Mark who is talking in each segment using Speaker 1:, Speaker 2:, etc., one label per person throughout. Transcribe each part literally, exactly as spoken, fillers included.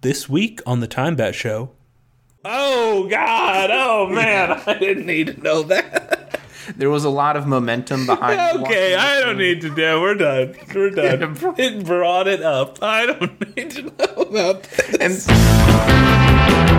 Speaker 1: This week on the Time Bat Show. Oh, God. Oh, man. I didn't need to know that.
Speaker 2: There was a lot of momentum behind
Speaker 1: Okay, I don't need to know. We're done. We're done. It brought it up. I don't need to know about this. And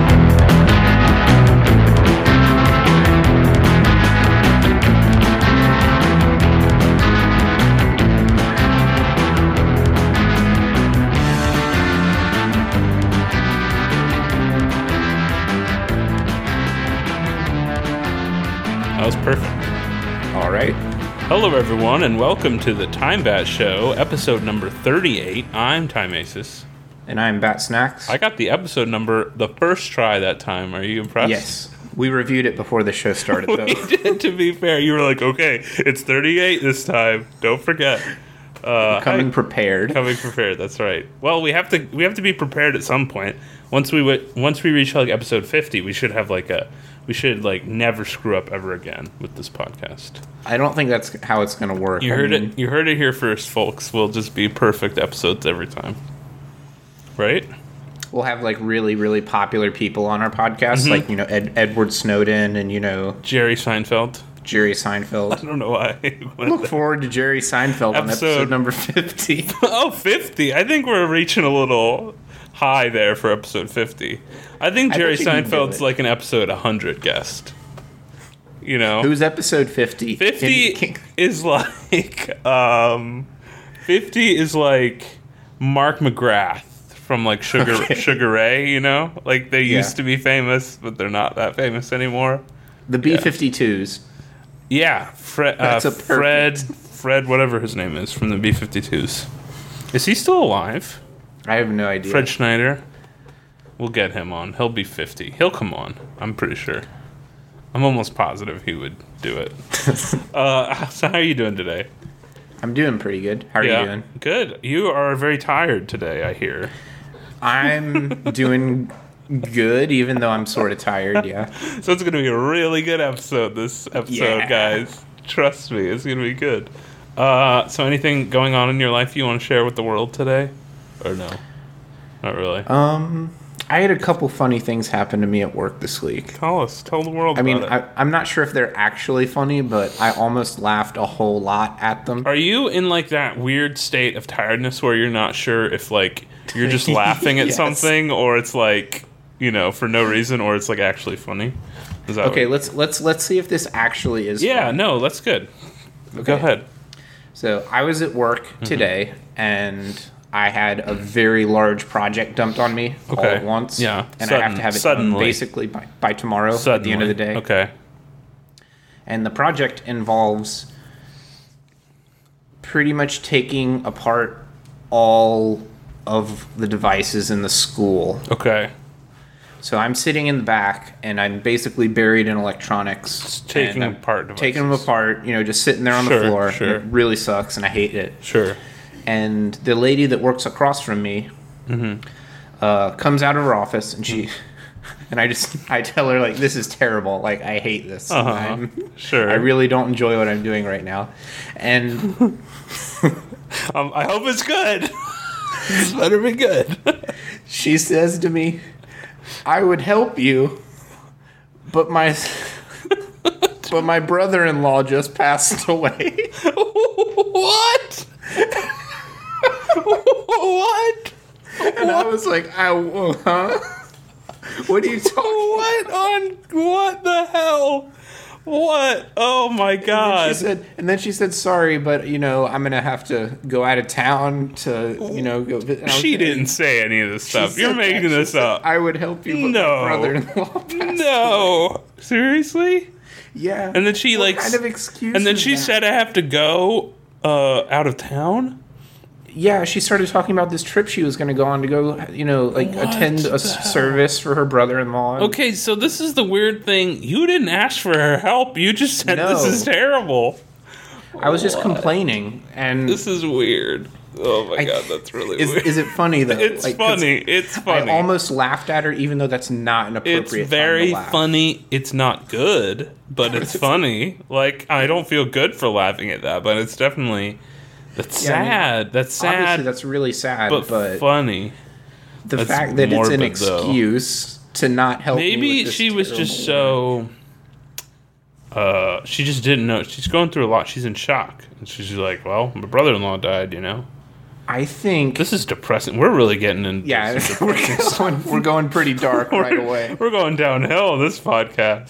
Speaker 1: that was perfect.
Speaker 2: All right.
Speaker 1: Hello, everyone, and welcome to the Time Bat Show, episode number thirty-eight. I'm Time Aces.
Speaker 2: And I'm Bat Snacks.
Speaker 1: I got the episode number the first try that time. Are you impressed?
Speaker 2: Yes. We reviewed it before the show started, though.
Speaker 1: We did, to be fair. You were like, okay, it's thirty-eight this time. Don't forget. Uh,
Speaker 2: coming
Speaker 1: I,
Speaker 2: prepared.
Speaker 1: Coming prepared, that's right. Well, we have to we have to be prepared at some point. Once we w- once we reach like episode fifty, we should have like a we should like never screw up ever again with this podcast.
Speaker 2: I don't think that's how it's going to work.
Speaker 1: You
Speaker 2: I
Speaker 1: heard
Speaker 2: mean,
Speaker 1: it. You heard it here first, folks. We'll just be perfect episodes every time, right?
Speaker 2: We'll have like really, really popular people on our podcast,
Speaker 1: Mm-hmm.
Speaker 2: like you know Ed- Edward Snowden and you know
Speaker 1: Jerry Seinfeld.
Speaker 2: Jerry
Speaker 1: I
Speaker 2: Seinfeld.
Speaker 1: don't know why.
Speaker 2: Look forward to Jerry Seinfeld on
Speaker 1: Episode-
Speaker 2: episode number fifty.
Speaker 1: Oh, fifty. I think we're reaching a little high there for episode fifty. I think
Speaker 2: I
Speaker 1: Jerry
Speaker 2: bet you can do
Speaker 1: Seinfeld's
Speaker 2: it.
Speaker 1: like an episode one hundred guest. You know?
Speaker 2: Who's episode fifty?
Speaker 1: fifty
Speaker 2: Can- can-
Speaker 1: is like, um, fifty is like Mark McGrath from like Sugar
Speaker 2: Okay.
Speaker 1: Sugar Ray, you know? Like they
Speaker 2: Yeah.
Speaker 1: used to be famous, but they're not that famous anymore.
Speaker 2: the B fifty-twos.
Speaker 1: Yeah, Fred, uh,
Speaker 2: That's a
Speaker 1: Fred,
Speaker 2: perfect-
Speaker 1: Fred, whatever his name is, from the B fifty-twos. Is he still alive?
Speaker 2: I have no idea.
Speaker 1: Fred Schneider. We'll get him on. He'll be fifty. He'll come on. I'm pretty sure. I'm almost positive he would do it. uh, so how are you doing today?
Speaker 2: I'm doing pretty good. How are
Speaker 1: yeah,
Speaker 2: you doing?
Speaker 1: Good. You are very tired today, I hear.
Speaker 2: I'm doing good, even though I'm sort of tired. Yeah.
Speaker 1: So it's going to be a really good episode, this episode,
Speaker 2: Yeah.
Speaker 1: guys. Trust me, it's going to be good. Uh, so anything going on in your life you want to share with the world today? Or no? Not really.
Speaker 2: Um, I had a couple funny things happen to me at work this week.
Speaker 1: Tell us. Tell the world
Speaker 2: I mean,
Speaker 1: about it.
Speaker 2: I, I'm not sure if they're actually funny, but I almost laughed a whole lot at them.
Speaker 1: Are you in like that weird state of tiredness where you're not sure if like you're just laughing at
Speaker 2: Yes.
Speaker 1: something or it's like, you know, for no reason or it's like actually funny? Is that
Speaker 2: Okay,
Speaker 1: what-
Speaker 2: let's let's let's see if this actually is.
Speaker 1: Yeah,
Speaker 2: funny.
Speaker 1: no, that's good. Go
Speaker 2: Okay.
Speaker 1: ahead.
Speaker 2: So I was at work
Speaker 1: Mm-hmm.
Speaker 2: today, and I had a very large project dumped on me all
Speaker 1: Okay.
Speaker 2: at once.
Speaker 1: Yeah.
Speaker 2: and I have
Speaker 1: Sudden-
Speaker 2: to have it
Speaker 1: suddenly.
Speaker 2: done basically by, by tomorrow at
Speaker 1: Suddenly.
Speaker 2: the end of the day.
Speaker 1: Okay.
Speaker 2: And the project involves pretty much taking apart all of the devices in the school.
Speaker 1: Okay.
Speaker 2: So I'm sitting in the back, and I'm basically buried in electronics.
Speaker 1: Just taking
Speaker 2: and I'm
Speaker 1: apart devices.
Speaker 2: Taking them apart, you know, just sitting there on
Speaker 1: Sure,
Speaker 2: the floor.
Speaker 1: sure.
Speaker 2: And it really sucks, and I hate it.
Speaker 1: Sure.
Speaker 2: And the lady that works across from me
Speaker 1: Mm-hmm.
Speaker 2: uh, comes out of her office, and she... And I just, I tell her, like, this is terrible. Like, I hate this.
Speaker 1: Uh-huh.
Speaker 2: I'm-
Speaker 1: Sure.
Speaker 2: I really don't enjoy what I'm doing right now. And
Speaker 1: Um, I hope it's good. This better be good.
Speaker 2: she says to me, I would help you, but my... But my brother-in-law just passed away.
Speaker 1: What? What?
Speaker 2: And I was like, I, huh? What are you talking
Speaker 1: What on what the hell? What? Oh my
Speaker 2: She
Speaker 1: god.
Speaker 2: said, and then she said, "Sorry, but you know, I'm gonna have to go out of town to, you know, go." vi-" And I was
Speaker 1: She
Speaker 2: like,
Speaker 1: didn't say any of this
Speaker 2: she
Speaker 1: stuff. You're
Speaker 2: said that.
Speaker 1: making
Speaker 2: She
Speaker 1: this
Speaker 2: said,
Speaker 1: up.
Speaker 2: I would help you, but
Speaker 1: No.
Speaker 2: my brother-in-law passed away."
Speaker 1: No. Seriously?
Speaker 2: Yeah.
Speaker 1: And then she
Speaker 2: What
Speaker 1: like
Speaker 2: kind of excuse?
Speaker 1: And then
Speaker 2: is
Speaker 1: she
Speaker 2: that?
Speaker 1: said I have to go uh out of town?
Speaker 2: Yeah, she started talking about this trip she was going to go on to go, you know, like
Speaker 1: What
Speaker 2: attend
Speaker 1: the
Speaker 2: a s- service for her brother-in-law.
Speaker 1: Okay, so this is the weird thing. You didn't ask for her help. You just said
Speaker 2: No.
Speaker 1: this is terrible.
Speaker 2: I was just
Speaker 1: What?
Speaker 2: complaining, and
Speaker 1: This is weird. Oh my
Speaker 2: I-
Speaker 1: god, that's really
Speaker 2: is,
Speaker 1: weird.
Speaker 2: is it funny though?
Speaker 1: It's
Speaker 2: Like, 'cause
Speaker 1: funny. It's funny.
Speaker 2: I almost laughed at her, even though that's not an appropriate.
Speaker 1: It's
Speaker 2: time to
Speaker 1: very
Speaker 2: laugh.
Speaker 1: funny. It's not good, but it's funny. Like, I don't feel good for laughing at that, but it's definitely that's
Speaker 2: Yeah, I mean,
Speaker 1: sad. That's
Speaker 2: Obviously,
Speaker 1: sad,
Speaker 2: that's really sad,
Speaker 1: but,
Speaker 2: but,
Speaker 1: funny.
Speaker 2: The
Speaker 1: That's
Speaker 2: fact that it's an
Speaker 1: morbid, though.
Speaker 2: excuse to not help me
Speaker 1: Maybe
Speaker 2: with this
Speaker 1: she was just
Speaker 2: terrible
Speaker 1: so. Uh, she just didn't know. She's going through a lot. She's in shock, and she's like, "Well, my brother-in-law died. You know,
Speaker 2: I think
Speaker 1: this is depressing. We're really getting into
Speaker 2: yeah,
Speaker 1: some
Speaker 2: we're
Speaker 1: depressing
Speaker 2: going, we're going pretty dark right
Speaker 1: We're-
Speaker 2: away.
Speaker 1: We're going downhill this podcast.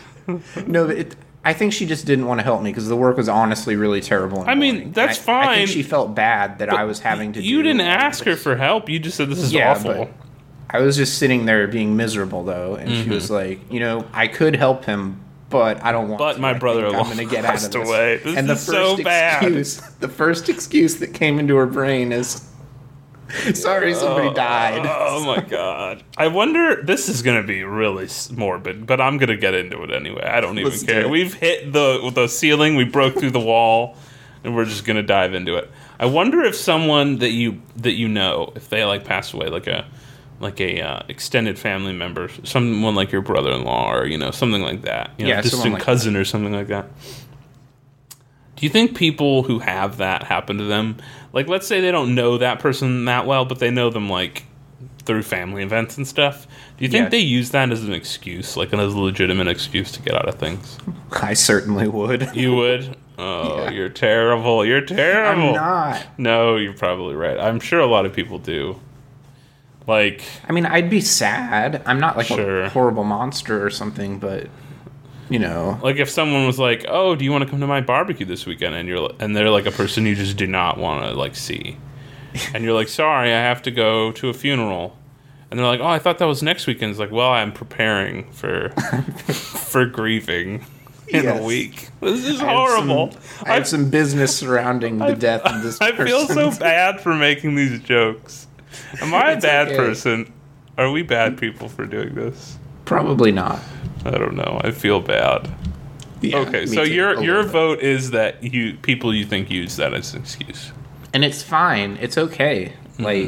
Speaker 2: No, it, I think she just didn't want to help me because the work was honestly really terrible. in the
Speaker 1: I mean,
Speaker 2: morning.
Speaker 1: that's
Speaker 2: And I, I
Speaker 1: fine.
Speaker 2: think she felt bad that I was having to.
Speaker 1: You
Speaker 2: do
Speaker 1: didn't
Speaker 2: all of
Speaker 1: ask her
Speaker 2: this.
Speaker 1: for help. You just said this is
Speaker 2: Yeah,
Speaker 1: awful.
Speaker 2: but I was just sitting there being miserable though, and
Speaker 1: Mm-hmm.
Speaker 2: she was like, you know, I could help him, but I don't want.
Speaker 1: But
Speaker 2: to.
Speaker 1: my
Speaker 2: I think
Speaker 1: brother-in-law
Speaker 2: I'm going to get out of
Speaker 1: passed
Speaker 2: this.
Speaker 1: away. This
Speaker 2: and the
Speaker 1: is
Speaker 2: first
Speaker 1: so bad.
Speaker 2: excuse, the first excuse that came into her brain is, sorry, somebody died.
Speaker 1: Oh my god! I wonder. This is gonna be really s- morbid, but I'm gonna get into it anyway. I don't even
Speaker 2: Let's do
Speaker 1: care.
Speaker 2: it.
Speaker 1: We've hit the the ceiling. We broke through the wall, and we're just gonna dive into it. I wonder if someone that you that you know, if they like pass away, like a like a uh, extended family member, someone like your brother-in-law, or you know something like that, you know,
Speaker 2: Yeah, someone
Speaker 1: distant
Speaker 2: like
Speaker 1: cousin or something like that. Do you think people who have that happen to them, like let's say they don't know that person that well, but they know them like through family events and stuff, do you think
Speaker 2: Yeah.
Speaker 1: they use that as an excuse, like as a legitimate excuse to get out of things?
Speaker 2: I certainly would.
Speaker 1: You would? Oh,
Speaker 2: Yeah.
Speaker 1: you're terrible. You're terrible.
Speaker 2: I'm not.
Speaker 1: No, you're probably right. I'm sure a lot of people do. Like,
Speaker 2: I mean, I'd be sad. I'm not like
Speaker 1: Sure.
Speaker 2: a horrible monster or something, but you know,
Speaker 1: like if someone was like, "Oh, do you want to come to my barbecue this weekend?" and you're and they're like a person you just do not want to like see, and you're like, "Sorry, I have to go to a funeral," and they're like, "Oh, I thought that was next weekend." It's like, "Well, I'm preparing for for grieving in
Speaker 2: Yes.
Speaker 1: a week." This is
Speaker 2: I have
Speaker 1: horrible.
Speaker 2: some- I have some business surrounding the death of this
Speaker 1: I
Speaker 2: person.
Speaker 1: feel so bad for making these jokes. Am I a
Speaker 2: It's
Speaker 1: bad
Speaker 2: okay.
Speaker 1: person? Are we bad people for doing this?
Speaker 2: Probably not.
Speaker 1: I don't know. I feel bad.
Speaker 2: Yeah,
Speaker 1: Okay,
Speaker 2: me
Speaker 1: so
Speaker 2: too,
Speaker 1: your
Speaker 2: a
Speaker 1: your
Speaker 2: little bit.
Speaker 1: vote is that you people you think use that as an excuse.
Speaker 2: And it's fine. It's okay.
Speaker 1: Mm-hmm.
Speaker 2: Like,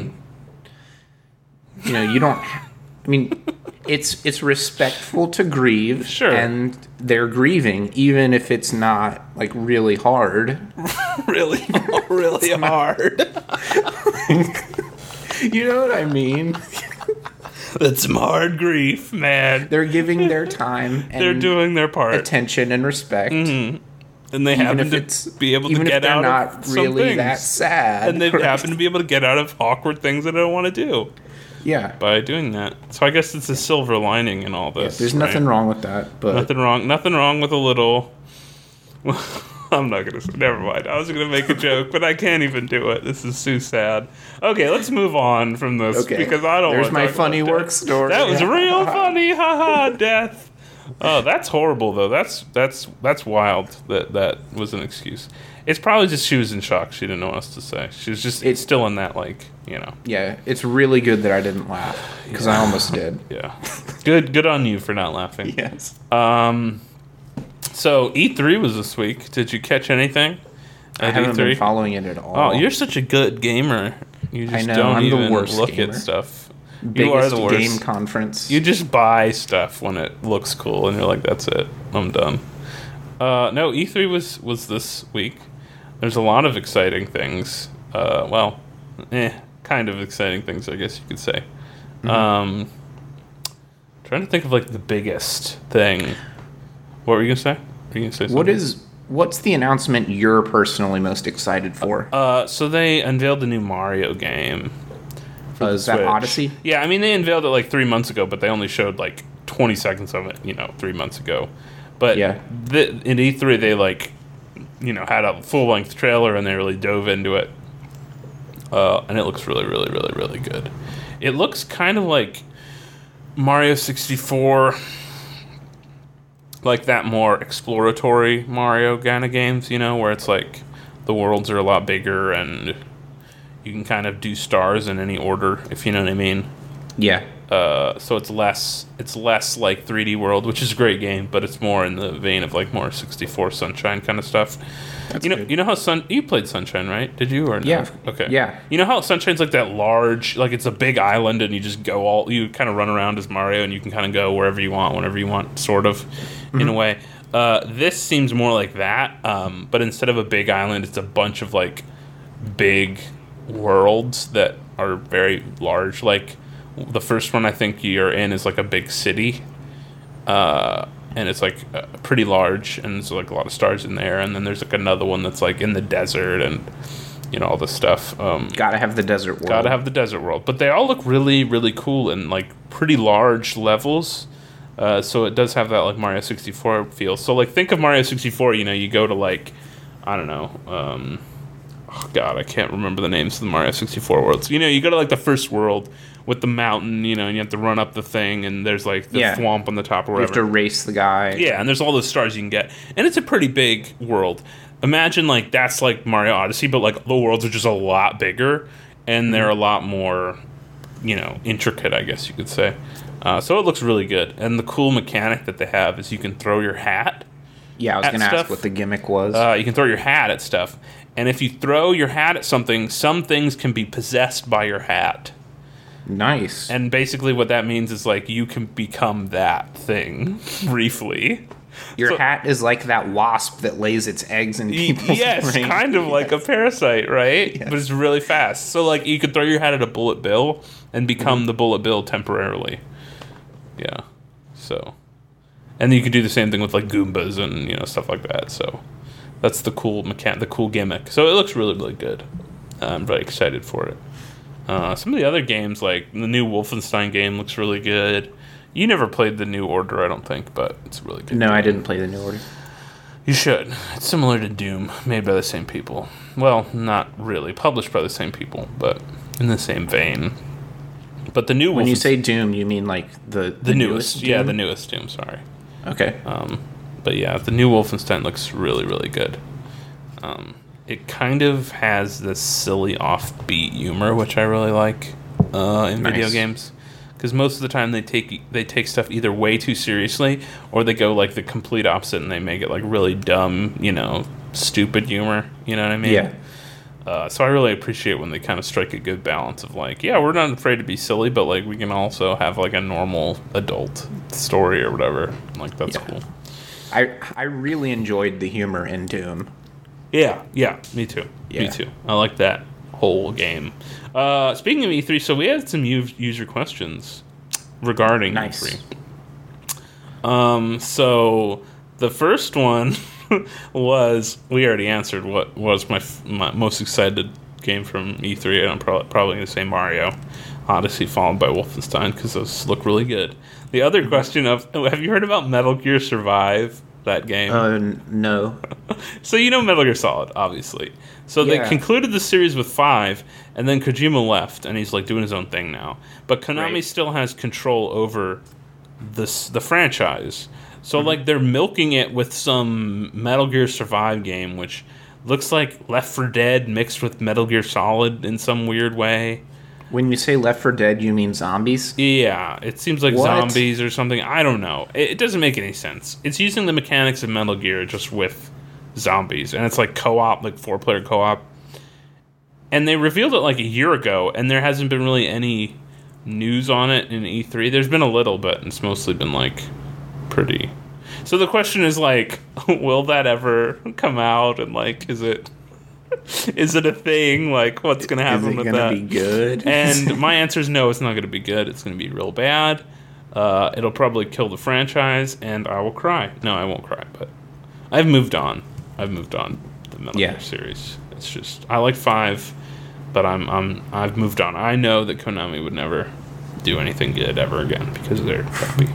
Speaker 2: you know, you don't. I mean, it's it's respectful to grieve.
Speaker 1: Sure.
Speaker 2: And they're grieving, even if it's not like really hard.
Speaker 1: really, really hard.
Speaker 2: You know what I mean?
Speaker 1: That's some hard grief, man.
Speaker 2: They're giving their time and
Speaker 1: They're doing their part,
Speaker 2: attention and respect.
Speaker 1: and they
Speaker 2: Even
Speaker 1: happen
Speaker 2: if
Speaker 1: to
Speaker 2: it's
Speaker 1: be able to
Speaker 2: even
Speaker 1: get
Speaker 2: if they're
Speaker 1: out
Speaker 2: not
Speaker 1: of some
Speaker 2: really
Speaker 1: things.
Speaker 2: that sad.
Speaker 1: and they
Speaker 2: right?
Speaker 1: happen to be able to get out of awkward things that I don't want to do
Speaker 2: Yeah.
Speaker 1: by doing that. So I guess it's a silver lining in all this.
Speaker 2: There's
Speaker 1: right?
Speaker 2: nothing wrong with that, but
Speaker 1: Nothing wrong. Nothing wrong with a little. I'm not gonna. Never mind. I was gonna make a joke, but I can't even do it. This is too sad. Okay, let's move on from this
Speaker 2: Okay.
Speaker 1: because I don't.
Speaker 2: There's
Speaker 1: wanna
Speaker 2: my
Speaker 1: talk
Speaker 2: funny
Speaker 1: about
Speaker 2: work
Speaker 1: death.
Speaker 2: story.
Speaker 1: That was real funny. Haha, death. Oh, that's horrible though. That's that's that's wild. That that was an excuse. It's probably just she was in shock. She didn't know what else to say. She was just
Speaker 2: It's-
Speaker 1: still in that like you know.
Speaker 2: yeah, it's really good that I didn't laugh because I almost did.
Speaker 1: Yeah. Good. Good on you for not laughing.
Speaker 2: Yes.
Speaker 1: Um. So E three was this week. Did you catch anything?
Speaker 2: I
Speaker 1: at
Speaker 2: haven't
Speaker 1: E three?
Speaker 2: been following it at all.
Speaker 1: Oh, you're such a good gamer. You just
Speaker 2: know,
Speaker 1: don't
Speaker 2: I'm the
Speaker 1: even
Speaker 2: worst
Speaker 1: look
Speaker 2: gamer.
Speaker 1: at stuff.
Speaker 2: Biggest
Speaker 1: you are the worst.
Speaker 2: game conference.
Speaker 1: You just buy stuff when it looks cool, and you're like, "That's it. I'm done." Uh, no, E three was was this week. There's a lot of exciting things. Uh, well, eh, kind of exciting things, I guess you could say.
Speaker 2: Mm-hmm.
Speaker 1: Um, trying to think of like the biggest thing. What were you gonna say? Were you gonna say something?
Speaker 2: What is what's the announcement you're personally most excited for?
Speaker 1: Uh, so they unveiled the new Mario game.
Speaker 2: Uh, is that
Speaker 1: Switch.
Speaker 2: Odyssey?
Speaker 1: Yeah, I mean they unveiled it like three months ago, but they only showed like twenty seconds of it, you know, three months ago. But
Speaker 2: Yeah.
Speaker 1: the, in E three they like, you know, had a full length trailer and they really dove into it, uh, and it looks really, really, really, really good. It looks kind of like Mario sixty-four, like that more exploratory Mario kind of games, you know, where it's like the worlds are a lot bigger and you can kind of do stars in any order, if you know what I mean.
Speaker 2: Yeah.
Speaker 1: Uh, so it's less it's less like three D World, which is a great game, but it's more in the vein of like more sixty-four Sunshine kind of stuff.
Speaker 2: That's
Speaker 1: you know,
Speaker 2: good.
Speaker 1: you know how Sun you played Sunshine, right? Did you or no?
Speaker 2: Yeah.
Speaker 1: Okay.
Speaker 2: Yeah.
Speaker 1: You know how Sunshine's like that large, like it's a big island, and you just go all you kind of run around as Mario, and you can kind of go wherever you want, whenever you want, sort of,
Speaker 2: Mm-hmm.
Speaker 1: in a way. Uh, this seems more like that, um, but instead of a big island, it's a bunch of like big worlds that are very large, like The first one I think you're in is like a big city, uh, and it's like uh, pretty large, and there's like a lot of stars in there. And then there's like another one that's like in the desert, and you know all this stuff. Um,
Speaker 2: Gotta have the desert world.
Speaker 1: gotta have the desert world, but they all look really, really cool and like pretty large levels. Uh, so it does have that like Mario sixty-four feel. So like think of Mario sixty-four. You know, you go to like I don't know. Um, oh God, I can't remember the names of the Mario sixty-four worlds. You know, you go to like the first world with the mountain, you know, and you have to run up the thing, and there's like the
Speaker 2: Yeah.
Speaker 1: swamp on the top or
Speaker 2: You
Speaker 1: whatever.
Speaker 2: have to race the guy.
Speaker 1: Yeah, and there's all those stars you can get, and it's a pretty big world. Imagine like that's like Mario Odyssey, but like the worlds are just a lot bigger, and they're a lot more, you know, intricate, I guess you could say. Uh, so it looks really good, and the cool mechanic that they have is you can throw your hat.
Speaker 2: Yeah, I was
Speaker 1: At
Speaker 2: gonna
Speaker 1: stuff.
Speaker 2: ask what the gimmick was.
Speaker 1: Uh, you can throw your hat at stuff, and if you throw your hat at something, some things can be possessed by your hat.
Speaker 2: Nice.
Speaker 1: And basically, what that means is like you can become that thing briefly.
Speaker 2: Your
Speaker 1: so-
Speaker 2: hat is like that wasp that lays its eggs in
Speaker 1: Y-
Speaker 2: people's
Speaker 1: yes,
Speaker 2: brains.
Speaker 1: kind of like a parasite, right?
Speaker 2: Yes.
Speaker 1: But it's really fast. So like you could throw your hat at a bullet bill and become
Speaker 2: Mm-hmm.
Speaker 1: the bullet bill temporarily. Yeah. So, and you could do the same thing with like Goombas and you know stuff like that. So that's the cool mechan- the cool gimmick. So it looks really really good. I'm very excited for it. Uh, some of the other games, like the new Wolfenstein game, looks really good. You never played the New Order, I don't think, but it's a really good.
Speaker 2: No,
Speaker 1: game.
Speaker 2: I didn't play the New Order.
Speaker 1: You should. It's similar to Doom, made by the same people. Well, not really. Published by the same people, but in the same vein. But the new
Speaker 2: When you
Speaker 1: Wolfenstein-
Speaker 2: say Doom, you mean like the
Speaker 1: the, newest, yeah,
Speaker 2: Doom?
Speaker 1: the newest Doom. Sorry,
Speaker 2: Okay.
Speaker 1: um, but yeah, the new Wolfenstein looks really, really good. Um, it kind of has this silly offbeat humor, which I really like uh, in video
Speaker 2: Nice.
Speaker 1: games. Because most of the time they take they take stuff either way too seriously, or they go like the complete opposite and they make it like really dumb, you know, stupid humor. You know what I mean?
Speaker 2: Yeah.
Speaker 1: Uh, so I really appreciate when they kind of strike a good balance of like, yeah, we're not afraid to be silly, but like we can also have like a normal adult story or whatever. Like that's
Speaker 2: Yeah.
Speaker 1: cool.
Speaker 2: I I really enjoyed the humor in Doom.
Speaker 1: Yeah, yeah, me too. Me
Speaker 2: Yeah.
Speaker 1: too. I like that whole game. Uh, speaking of E three, so we had some u- user questions regarding
Speaker 2: Nice.
Speaker 1: E three. Um, so the first one was we already answered what was my, f- my most excited game from E three, and I'm pro- probably going to say Mario Odyssey, followed by Wolfenstein, because those look really good. The other question of have you heard about Metal Gear Survive? That game.
Speaker 2: Uh, n- no.
Speaker 1: So you know Metal Gear Solid, obviously. So they
Speaker 2: Yeah.
Speaker 1: concluded the series with five, and then Kojima left, and he's like doing his own thing now. But Konami
Speaker 2: Right.
Speaker 1: still has control over this the franchise. So
Speaker 2: Mm-hmm.
Speaker 1: like they're milking it with some Metal Gear Survive game, which looks like Left four Dead mixed with Metal Gear Solid in some weird way.
Speaker 2: When you say Left four Dead, you mean zombies?
Speaker 1: Yeah, it seems like
Speaker 2: What?
Speaker 1: zombies or something. I don't know. It, it doesn't make any sense. It's using the mechanics of Metal Gear just with zombies, and it's like co-op, like four-player co-op. And they revealed it like a year ago, and there hasn't been really any news on it in E three. There's been a little bit, and it's mostly been like pretty. So the question is like, will that ever come out? And like, is it is it a thing? Like, what's gonna
Speaker 2: Is
Speaker 1: happen
Speaker 2: it
Speaker 1: with
Speaker 2: gonna
Speaker 1: that?
Speaker 2: be good?
Speaker 1: And my answer is no, it's not going to be good. It's going to be real bad. Uh, it'll probably kill the franchise, and I will cry. No, I won't cry, but I've moved on. I've moved on the Metal
Speaker 2: Yeah.
Speaker 1: Gear series. It's just I like five, but I'm I'm I've moved on. I know that Konami would never do anything good ever again because they're crappy.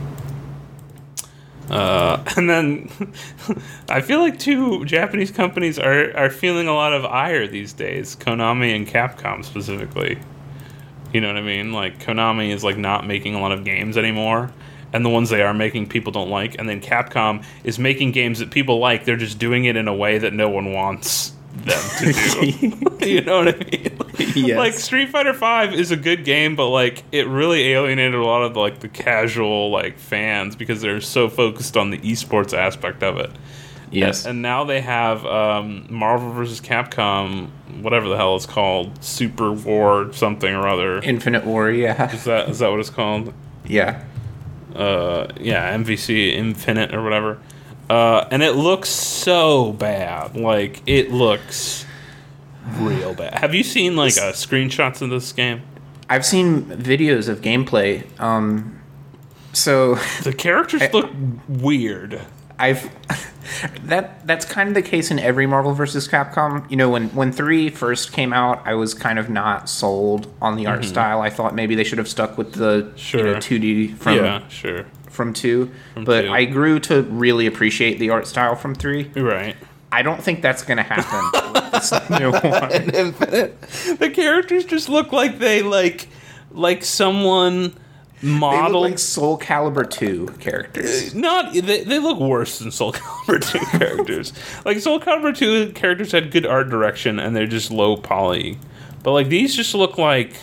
Speaker 1: Uh, and then I feel like two Japanese companies are, are feeling a lot of ire these days. Konami and Capcom specifically. You know what I mean? Like Konami is like not making a lot of games anymore, and the ones they are making people don't like. And then Capcom is making games that people like. They're just doing it in a way that no one wants them to do. You know what I mean?
Speaker 2: Yes.
Speaker 1: Like Street Fighter Five is a good game, but like it really alienated a lot of like the casual like fans because they're so focused on the esports aspect of it.
Speaker 2: Yes.
Speaker 1: And now they have um, Marvel versus Capcom, whatever the hell it's called, Super War something or other.
Speaker 2: Infinite War, yeah.
Speaker 1: Is that is that what it's called?
Speaker 2: Yeah.
Speaker 1: Uh, yeah, M V C Infinite or whatever. Uh, and it looks so bad. Like it looks real bad. Have you seen like uh, screenshots of this game?
Speaker 2: I've seen videos of gameplay. Um, so
Speaker 1: The characters
Speaker 2: I-
Speaker 1: look weird.
Speaker 2: I've that that's kind of the case in every Marvel versus. Capcom. You know, when when three first came out, I was kind of not sold on the art
Speaker 1: Mm-hmm.
Speaker 2: style. I thought maybe they should have stuck with the you
Speaker 1: Sure.
Speaker 2: know two D from
Speaker 1: Yeah, sure.
Speaker 2: from two. But
Speaker 1: two.
Speaker 2: I grew to really appreciate the art style from three.
Speaker 1: You're right.
Speaker 2: I don't think that's going to happen with this new one.
Speaker 1: Infinite. The characters just look like they like like someone
Speaker 2: They look
Speaker 1: modeled.
Speaker 2: like Soul Calibur two characters.
Speaker 1: Not they, they look worse than Soul Calibur two characters. Like Soul Calibur two characters had good art direction and they're just low poly. But like these just look like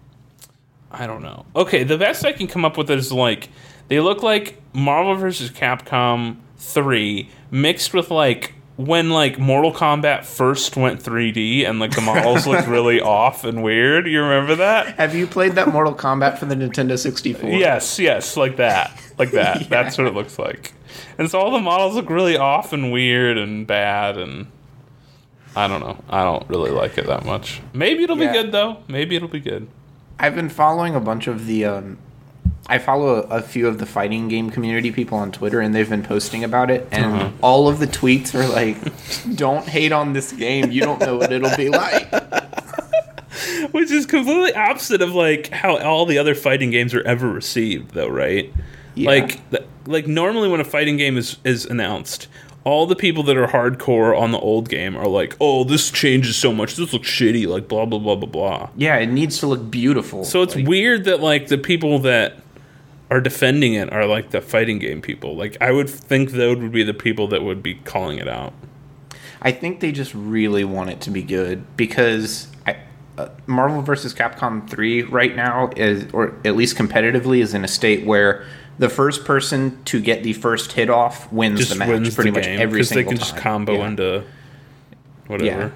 Speaker 1: I don't know. Okay, the best I can come up with is like they look like Marvel versus. Capcom three mixed with like when like Mortal Kombat first went three D and like the models looked really off and weird. You remember that?
Speaker 2: Have you played that Mortal Kombat for the Nintendo sixty-four?
Speaker 1: Yes, yes, like that. Like that.
Speaker 2: Yeah.
Speaker 1: That's what it looks like. And so all the models look really off and weird and bad and I don't know. I don't really like it that much. Maybe it'll
Speaker 2: Yeah.
Speaker 1: be good though. Maybe it'll be good.
Speaker 2: I've been following a bunch of the. Um, I follow a, a few of the fighting game community people on Twitter, and they've been posting about it. And
Speaker 1: Uh-huh.
Speaker 2: all of the tweets are like, "Don't hate on this game. You don't know what it'll be like."
Speaker 1: Which is completely opposite of like how all the other fighting games are ever received though, right?
Speaker 2: Yeah.
Speaker 1: Like th- like normally when a fighting game is is announced, all the people that are hardcore on the old game are like, "Oh, this changes so much. This looks shitty." Like blah blah blah blah blah.
Speaker 2: Yeah, it needs to look beautiful.
Speaker 1: So it's
Speaker 2: Like,
Speaker 1: weird that like the people that are defending it are like the fighting game people. Like I would think those would be the people that would be calling it out.
Speaker 2: I think they just really want it to be good because I, uh, Marvel versus. Capcom three right now is, or at least competitively, is in a state where the first person to get the first hit off wins
Speaker 1: Just
Speaker 2: the match
Speaker 1: wins
Speaker 2: pretty
Speaker 1: the
Speaker 2: much
Speaker 1: game
Speaker 2: every
Speaker 1: because they
Speaker 2: single
Speaker 1: can
Speaker 2: time.
Speaker 1: just combo
Speaker 2: Yeah.
Speaker 1: into whatever.
Speaker 2: Yeah.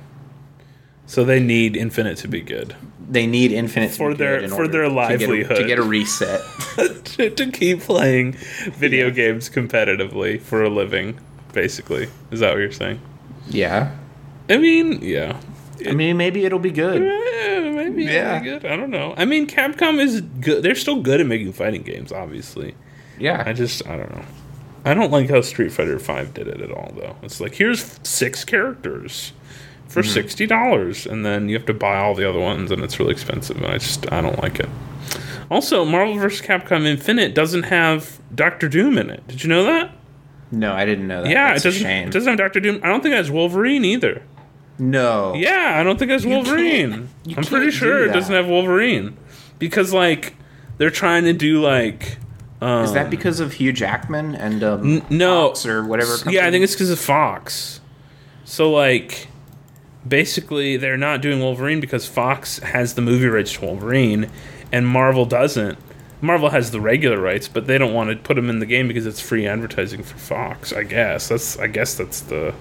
Speaker 1: So they need Infinite to be good
Speaker 2: They need Infinite to
Speaker 1: For
Speaker 2: be
Speaker 1: their-
Speaker 2: good in
Speaker 1: for
Speaker 2: order
Speaker 1: their
Speaker 2: to get a-
Speaker 1: livelihood.
Speaker 2: to get a reset.
Speaker 1: to, to keep playing video games competitively for a living. Basically, is that what you're saying?
Speaker 2: Yeah,
Speaker 1: I mean, yeah.
Speaker 2: I mean maybe it'll be good.
Speaker 1: Eh, maybe
Speaker 2: Yeah.
Speaker 1: it'll be good. I don't know. I mean, Capcom is good. They're still good at making fighting games, obviously. I
Speaker 2: Yeah,
Speaker 1: just, I don't know. I don't like how Street Fighter five did it at all, though. It's like, here's six characters for
Speaker 2: Mm-hmm.
Speaker 1: sixty dollars, and then you have to buy all the other ones, and it's really expensive, and I just, I don't like it. Also, Marvel versus. Capcom Infinite doesn't have Doctor Doom in it. Did you know that?
Speaker 2: no, I didn't know that.
Speaker 1: Yeah,
Speaker 2: That's
Speaker 1: it
Speaker 2: a
Speaker 1: doesn't,
Speaker 2: shame.
Speaker 1: it doesn't have Doctor Doom. I don't think it has Wolverine either.
Speaker 2: No.
Speaker 1: Yeah, I don't think it has Wolverine.
Speaker 2: can't- you
Speaker 1: I'm pretty
Speaker 2: can't
Speaker 1: sure
Speaker 2: do
Speaker 1: it
Speaker 2: that.
Speaker 1: doesn't have Wolverine. Because, like, they're trying to do, like... Um,
Speaker 2: Is that because of Hugh Jackman and um,
Speaker 1: N- no.
Speaker 2: Fox or whatever?
Speaker 1: Yeah, I
Speaker 2: company?
Speaker 1: think it's because of Fox. So, like, basically, they're not doing Wolverine because Fox has the movie rights to Wolverine, and Marvel doesn't. Marvel has the regular rights, but they don't want to put them in the game because it's free advertising for Fox. I guess that's. I guess that's the.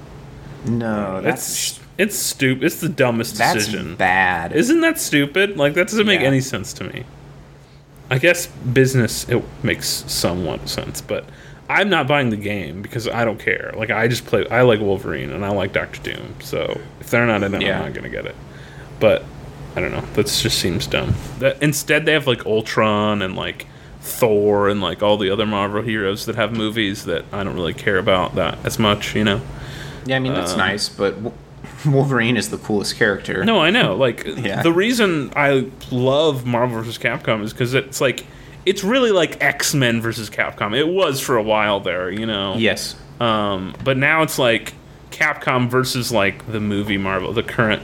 Speaker 2: No, that's
Speaker 1: It's it's stupid. It's the dumbest
Speaker 2: that's
Speaker 1: decision.
Speaker 2: bad.
Speaker 1: Isn't that stupid? Like that doesn't make
Speaker 2: Yeah.
Speaker 1: any sense to me. I guess business it makes somewhat sense, but I'm not buying the game because I don't care. Like I just play. I like Wolverine and I like Doctor Doom. So if they're not in it,
Speaker 2: Yeah.
Speaker 1: I'm not gonna get it. But I don't know. That just seems dumb. That instead they have like Ultron and like Thor and like all the other Marvel heroes that have movies that I don't really care about that as much. You know.
Speaker 2: Yeah, I mean that's
Speaker 1: Um,
Speaker 2: nice, but Wo- Wolverine is the coolest character.
Speaker 1: No, I know. Like
Speaker 2: Yeah.
Speaker 1: the reason I love Marvel versus. Capcom is because it's like it's really like X-Men versus Capcom. It was for a while there, you know.
Speaker 2: Yes.
Speaker 1: Um, but now it's like Capcom versus like the movie Marvel, the current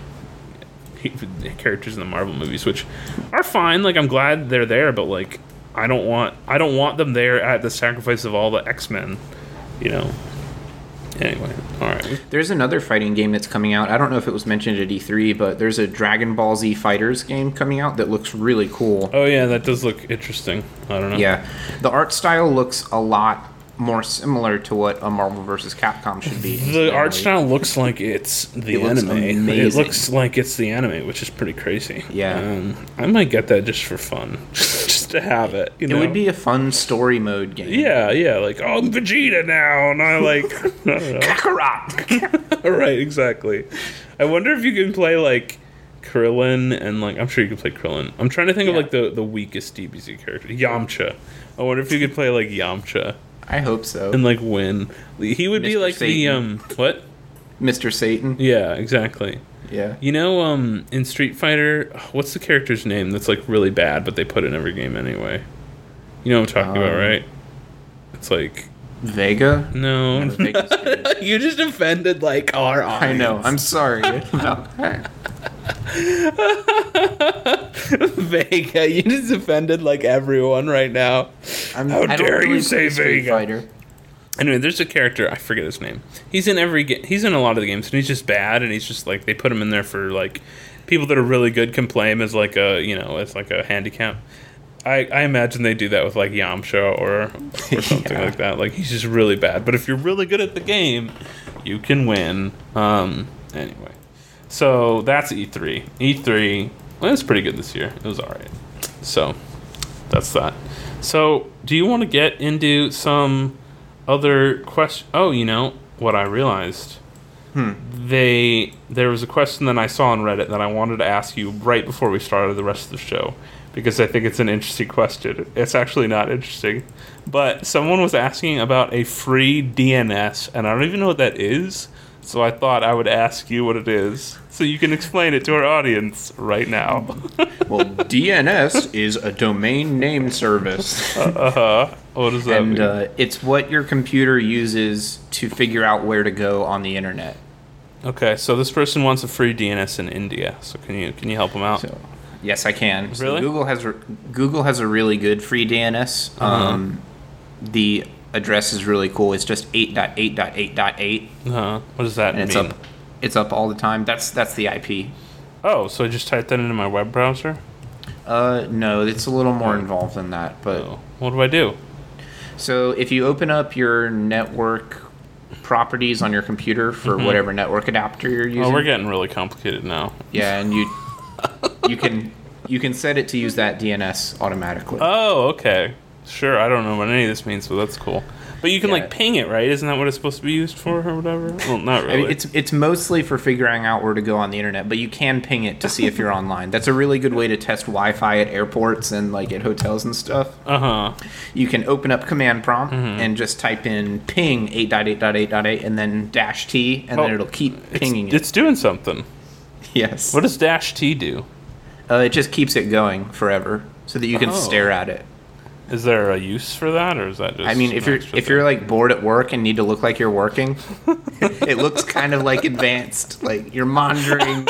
Speaker 1: characters in the Marvel movies, which are fine. Like I'm glad they're there, but like I don't want I don't want them there at the sacrifice of all the X-Men, you know. Anyway, all right.
Speaker 2: There's another fighting game that's coming out. I don't know if it was mentioned at E three, but there's a Dragon Ball Z Fighters game coming out that looks really cool.
Speaker 1: Oh yeah, that does look interesting. I don't know.
Speaker 2: Yeah, the art style looks a lot more similar to what a Marvel versus. Capcom should be.
Speaker 1: The art
Speaker 2: incidentally.
Speaker 1: style looks like it's the
Speaker 2: It looks
Speaker 1: anime. It
Speaker 2: amazing.
Speaker 1: looks like it's the anime, which is pretty crazy.
Speaker 2: Yeah.
Speaker 1: um, I might get that just for fun, just to have it. You
Speaker 2: It
Speaker 1: know?
Speaker 2: would be a fun story mode game.
Speaker 1: Yeah, yeah. Like oh, I'm Vegeta now, and I like. I don't know.
Speaker 2: Kakarot.
Speaker 1: Right, exactly. I wonder if you can play like Krillin and like I'm sure you could play Krillin. I'm trying to think
Speaker 2: Yeah.
Speaker 1: of like the, the weakest D B Z character. Yamcha. I wonder if you could play like Yamcha
Speaker 2: I hope so.
Speaker 1: and like win. He would be
Speaker 2: Mister
Speaker 1: like the
Speaker 2: Satan.
Speaker 1: um what?
Speaker 2: Mister Satan.
Speaker 1: Yeah, exactly.
Speaker 2: Yeah.
Speaker 1: You know, um, in Street Fighter, what's the character's name that's like really bad, but they put in every game anyway? You know what I'm talking about,
Speaker 2: Um,
Speaker 1: right? It's like
Speaker 2: Vega.
Speaker 1: no,
Speaker 2: No, Vega's good.
Speaker 1: you just offended like our audience.
Speaker 2: I know. I'm sorry. No.
Speaker 1: Vega. You just offended like everyone right now.
Speaker 2: I'm,
Speaker 1: How
Speaker 2: I don't
Speaker 1: dare you
Speaker 2: really
Speaker 1: say
Speaker 2: play Street
Speaker 1: Vega.
Speaker 2: Fighter.
Speaker 1: Anyway, there's a character, I forget his name. He's in every ga- he's in a lot of the games, and he's just bad, and he's just like they put him in there for like people that are really good can play him as like a you know as like a handicap. I, I imagine they do that with like Yamcha or or something
Speaker 2: Yeah.
Speaker 1: like that. Like he's just really bad, but if you're really good at the game, you can win. Um, anyway, so that's E three. E three, well, it was pretty good this year. It was all right. So that's that. So do you want to get into some other question? Oh, you know what I realized.
Speaker 2: Hmm.
Speaker 1: They there was a question that I saw on Reddit that I wanted to ask you right before we started the rest of the show because I think it's an interesting question. It's actually not interesting, but someone was asking about a free D N S, and I don't even know what that is. So I thought I would ask you what it is, so you can explain it to our audience right now.
Speaker 2: Well, D N S is a domain name service.
Speaker 1: uh huh. What does that
Speaker 2: and
Speaker 1: mean?
Speaker 2: uh, it's what your computer uses to figure out where to go on the internet.
Speaker 1: Okay, so this person wants a free D N S in India. So can you can you help them out?
Speaker 2: So, yes, I can. So
Speaker 1: Really?
Speaker 2: Google has a, Google has a really good free D N S.
Speaker 1: Uh-huh.
Speaker 2: Um, the address is really cool. It's just eight dot eight dot eight dot eight,
Speaker 1: Uh-huh. What does that
Speaker 2: and it's
Speaker 1: mean?
Speaker 2: up. It's up all the time. That's that's the I P.
Speaker 1: Oh, so I just typed that into my web browser?
Speaker 2: Uh, no, it's a little more involved than that. But
Speaker 1: Oh, what do I do?
Speaker 2: so if you open up your network properties on your computer for whatever network adapter you're using,
Speaker 1: Oh, we're getting really complicated now.
Speaker 2: yeah, and you you can you can set it to use that D N S automatically.
Speaker 1: Oh, okay. Sure, I don't know what any of this means, but that's cool. But you can
Speaker 2: Yeah.
Speaker 1: like ping it, right? Isn't that what it's supposed to be used for or whatever? Well, not really.
Speaker 2: I mean, it's it's mostly for figuring out where to go on the internet, but you can ping it to see if you're online. That's a really good way to test Wi-Fi at airports and like at hotels and stuff.
Speaker 1: uh-huh.
Speaker 2: You can open up command prompt
Speaker 1: Mm-hmm.
Speaker 2: and just type in ping eight dot eight dot eight dot eight and then dash T, and
Speaker 1: Oh,
Speaker 2: then it'll keep pinging
Speaker 1: It's,
Speaker 2: it.
Speaker 1: it's doing something.
Speaker 2: Yes.
Speaker 1: What does dash T do?
Speaker 2: Uh, it just keeps it going forever so that you can
Speaker 1: Oh.
Speaker 2: stare at it.
Speaker 1: Is there a use for that, or is that just?
Speaker 2: I mean, if
Speaker 1: an
Speaker 2: you're
Speaker 1: extra
Speaker 2: if you're like bored at work and need to look like you're working, it looks kind of like advanced. Like you're monitoring.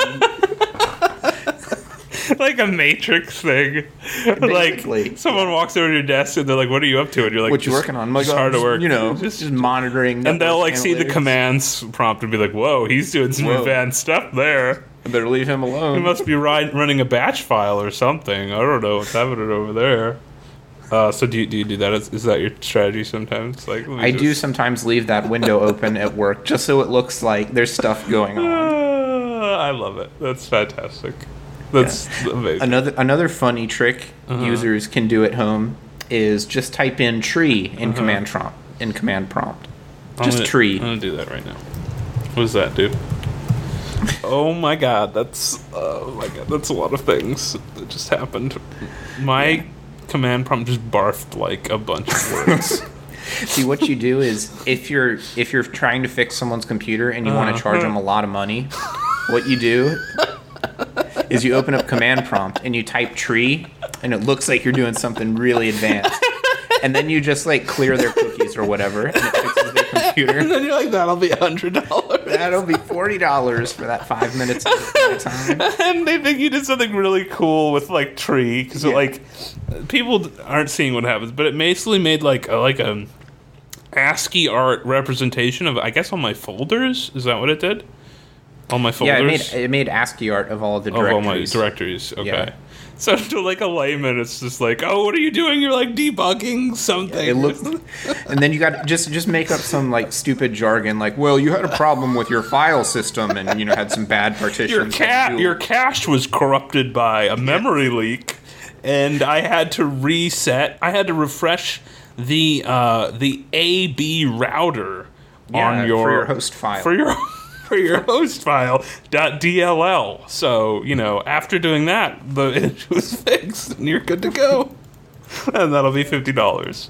Speaker 1: thing? Like a Matrix thing?
Speaker 2: Basically,
Speaker 1: Like someone walks over to your desk and they're like, "What are you up to?" And you're like,
Speaker 2: what you
Speaker 1: "Just-
Speaker 2: working on? I'm like,
Speaker 1: just
Speaker 2: oh,
Speaker 1: hard to
Speaker 2: just,
Speaker 1: work."
Speaker 2: You know, just just monitoring.
Speaker 1: And they'll
Speaker 2: network
Speaker 1: like see the
Speaker 2: analytics.
Speaker 1: commands prompt and be like, "Whoa, he's doing some
Speaker 2: Whoa.
Speaker 1: advanced stuff there.
Speaker 2: I better leave him
Speaker 1: He
Speaker 2: alone.
Speaker 1: must be ri- running a batch file or something. I don't know what's happening over there." Uh, so do you, do you do that? Is, is that your strategy sometimes? Like let me
Speaker 2: I do
Speaker 1: just-
Speaker 2: sometimes leave that window open at work just so it looks like there's stuff going on.
Speaker 1: Uh, I love it. That's fantastic. That's amazing.
Speaker 2: Another another funny trick
Speaker 1: Uh-huh.
Speaker 2: users can do at home is just type in tree in
Speaker 1: Uh-huh.
Speaker 2: command prompt in command prompt.
Speaker 1: I'm
Speaker 2: Just
Speaker 1: gonna-
Speaker 2: tree.
Speaker 1: I'm gonna do that right now. What does that do? Oh my god, that's oh my god, that's a lot of things that just happened. My command prompt just barfed like a bunch of words.
Speaker 2: See, what you do is if you're if you're trying to fix someone's computer and you want
Speaker 1: Uh-huh.
Speaker 2: to charge them a lot of money, what you do is you open up command prompt and you type tree, and it looks like you're doing something really advanced. And then you just like clear their cookies or whatever, and it fixes their computer.
Speaker 1: And then you're like, that'll be a hundred dollars.
Speaker 2: That'll be forty dollars for that five minutes of my time.
Speaker 1: And they think you did something really cool with like tree because
Speaker 2: Yeah.
Speaker 1: like people aren't seeing what happens, but it basically made like a, like a ASCII art representation of I guess all my folders. Is that what it did? All my folders.
Speaker 2: Yeah, it made it made ASCII art of all the
Speaker 1: of all my
Speaker 2: directories.
Speaker 1: directories. Okay.
Speaker 2: Yeah.
Speaker 1: So to like a layman, it's just like, oh, what are you doing? You're like debugging something.
Speaker 2: It looks, and then you got just just make up some like stupid jargon, like, well, you had a problem with your file system, and you know had some bad partitions.
Speaker 1: your cat,
Speaker 2: and
Speaker 1: your cache was corrupted by a memory leak, and I had to reset. I had to refresh the uh, the A B router
Speaker 2: Yeah,
Speaker 1: on your
Speaker 2: for your host file.
Speaker 1: for your for your host file .dll. So, you know, after doing that, the it was fixed and you're good to go. And that'll be fifty dollars.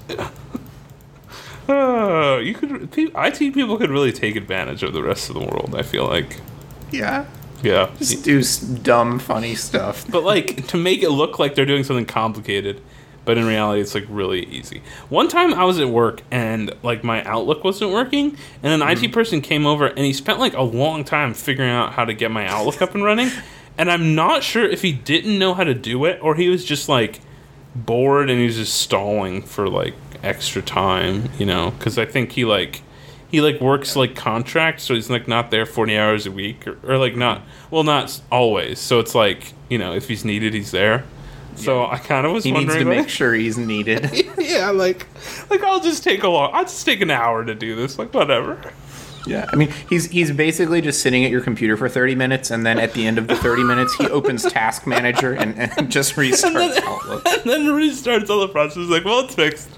Speaker 1: Uh, you could I T people could really take advantage of the rest of the world, I feel like.
Speaker 2: Yeah.
Speaker 1: Yeah.
Speaker 2: Just do s- dumb, funny stuff.
Speaker 1: But, like, to make it look like they're doing something complicated, but in reality, it's, like, really easy. One time I was at work, and, like, my Outlook wasn't working, and an mm. I T person came over, and he spent, like, a long time figuring out how to get my Outlook up and running, and I'm not sure if he didn't know how to do it, or he was just, like, bored, and he was just stalling for, like, extra time, you know? Because I think he, like... He, like, works, like, contract, so he's, like, not there forty hours a week, or, or, like, not, well, not always, so it's, like, you know, if he's needed, he's there. So yeah. I kind of was
Speaker 2: he
Speaker 1: wondering...
Speaker 2: He needs to
Speaker 1: like,
Speaker 2: make sure he's needed.
Speaker 1: yeah, like, like, I'll just take a long, I'll just take an hour to do this, like, whatever.
Speaker 2: Yeah, I mean, he's he's basically just sitting at your computer for thirty minutes, and then at the end of the thirty minutes, he opens Task Manager and, and just restarts and then, Outlook.
Speaker 1: And then restarts all the processes, like, well, it's fixed.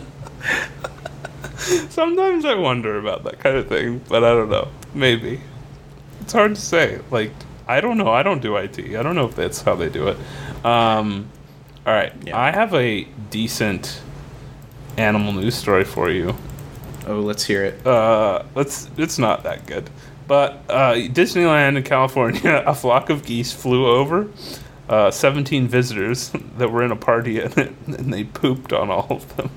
Speaker 1: Sometimes I wonder about that kind of thing, but I don't know. Maybe. It's hard to say. Like, I don't know. I don't do I T. I don't know if that's how they do it. Um, all right. Yeah. I have a decent animal news story for you.
Speaker 2: Oh, let's hear it.
Speaker 1: Uh, let's. It's not that good. But uh, Disneyland in California, a flock of geese flew over. Uh, seventeen visitors that were in a party in it, and they pooped on all of them.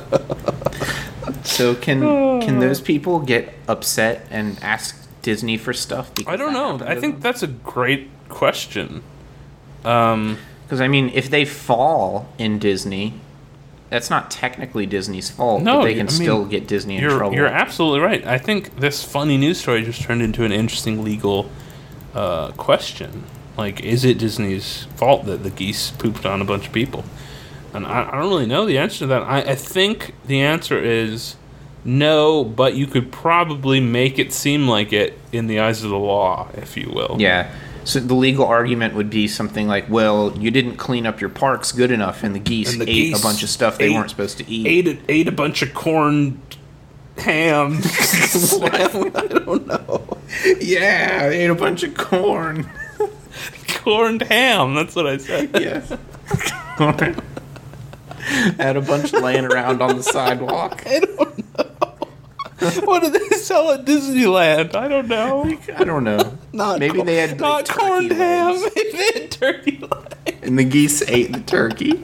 Speaker 2: So can can those people get upset and ask Disney for stuff?
Speaker 1: I don't know. I think them? that's a great question. Um,
Speaker 2: because I mean, if they fall in Disney, that's not technically Disney's fault.
Speaker 1: No,
Speaker 2: but they can
Speaker 1: I mean,
Speaker 2: still get Disney in
Speaker 1: you're,
Speaker 2: trouble.
Speaker 1: You're absolutely right. I think this funny news story just turned into an interesting legal uh, question. Like, is it Disney's fault that the geese pooped on a bunch of people? And I, I don't really know the answer to that. I, I think the answer is no, but you could probably make it seem like it in the eyes of the law, if you will.
Speaker 2: Yeah. So the legal argument would be something like, well, you didn't clean up your parks good enough, and the geese and the ate geese a bunch of stuff they ate, weren't supposed to eat.
Speaker 1: Ate, ate a bunch of corned ham. I don't know.
Speaker 2: Yeah, they ate a bunch of corn.
Speaker 1: Corned ham, that's what I said.
Speaker 2: Yes. Corn. Had a bunch laying around on the sidewalk.
Speaker 1: I don't know. What do they sell at Disneyland? I don't know.
Speaker 2: I don't know.
Speaker 1: Not
Speaker 2: Maybe
Speaker 1: cor-
Speaker 2: they had
Speaker 1: not
Speaker 2: like,
Speaker 1: corned ham.
Speaker 2: legs.
Speaker 1: Maybe they had turkey legs.
Speaker 2: And the geese ate the turkey.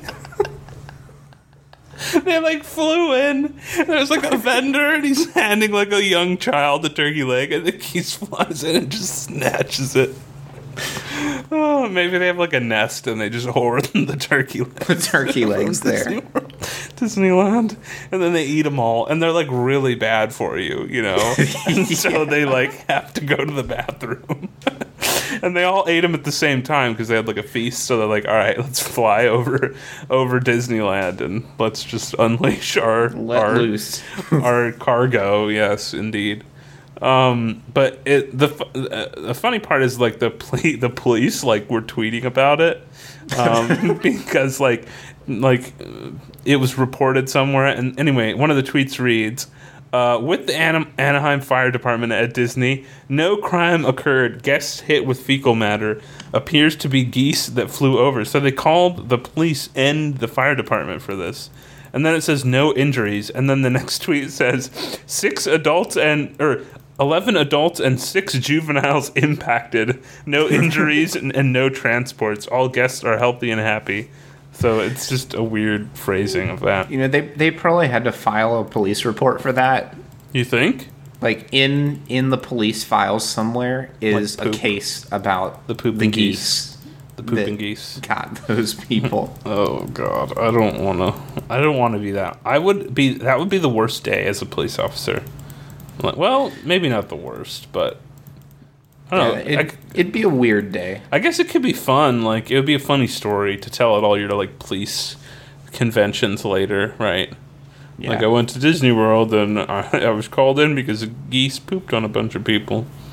Speaker 1: They like flew in. There's like a vendor, and he's handing like a young child a turkey leg, and the geese flies in and just snatches it. Oh, maybe they have like a nest and they just hoard the turkey legs.
Speaker 2: The turkey legs there.
Speaker 1: Disney Disneyland. And then they eat them all. And they're like really bad for you, you know? And so yeah. they like have to go to the bathroom. And they all ate them at the same time because they had like a feast. So they're like, all right, let's fly over over Disneyland and let's just unleash our,
Speaker 2: Let
Speaker 1: our,
Speaker 2: loose.
Speaker 1: our cargo. Yes, indeed. Um, but it the uh, the funny part is like the poli- the police like were tweeting about it, um, because like like it was reported somewhere. And anyway, one of the tweets reads, uh, "With the An- Anaheim Fire Department at Disney, no crime occurred. Guests hit with fecal matter appears to be geese that flew over." So they called the police and the fire department for this. And then it says no injuries. And then the next tweet says six adults and or eleven adults and six juveniles impacted. No injuries and, and no transports. All guests are healthy and happy. So it's just a weird phrasing of that.
Speaker 2: You know, they they probably had to file a police report for that.
Speaker 1: You think?
Speaker 2: Like in in the police files somewhere is
Speaker 1: like
Speaker 2: a case about
Speaker 1: the pooping
Speaker 2: the
Speaker 1: geese.
Speaker 2: geese.
Speaker 1: The pooping
Speaker 2: that
Speaker 1: geese.
Speaker 2: Got those people.
Speaker 1: Oh God, I don't want to. I don't want to be that. I would be. That would be the worst day as a police officer. Like, well, maybe not the worst, but I don't
Speaker 2: yeah,
Speaker 1: know.
Speaker 2: It,
Speaker 1: I,
Speaker 2: it'd be a weird day.
Speaker 1: I guess it could be fun. Like it would be a funny story to tell at all your like police conventions later, right? Yeah. Like I went to Disney World and I, I was called in because geese pooped on a bunch of people.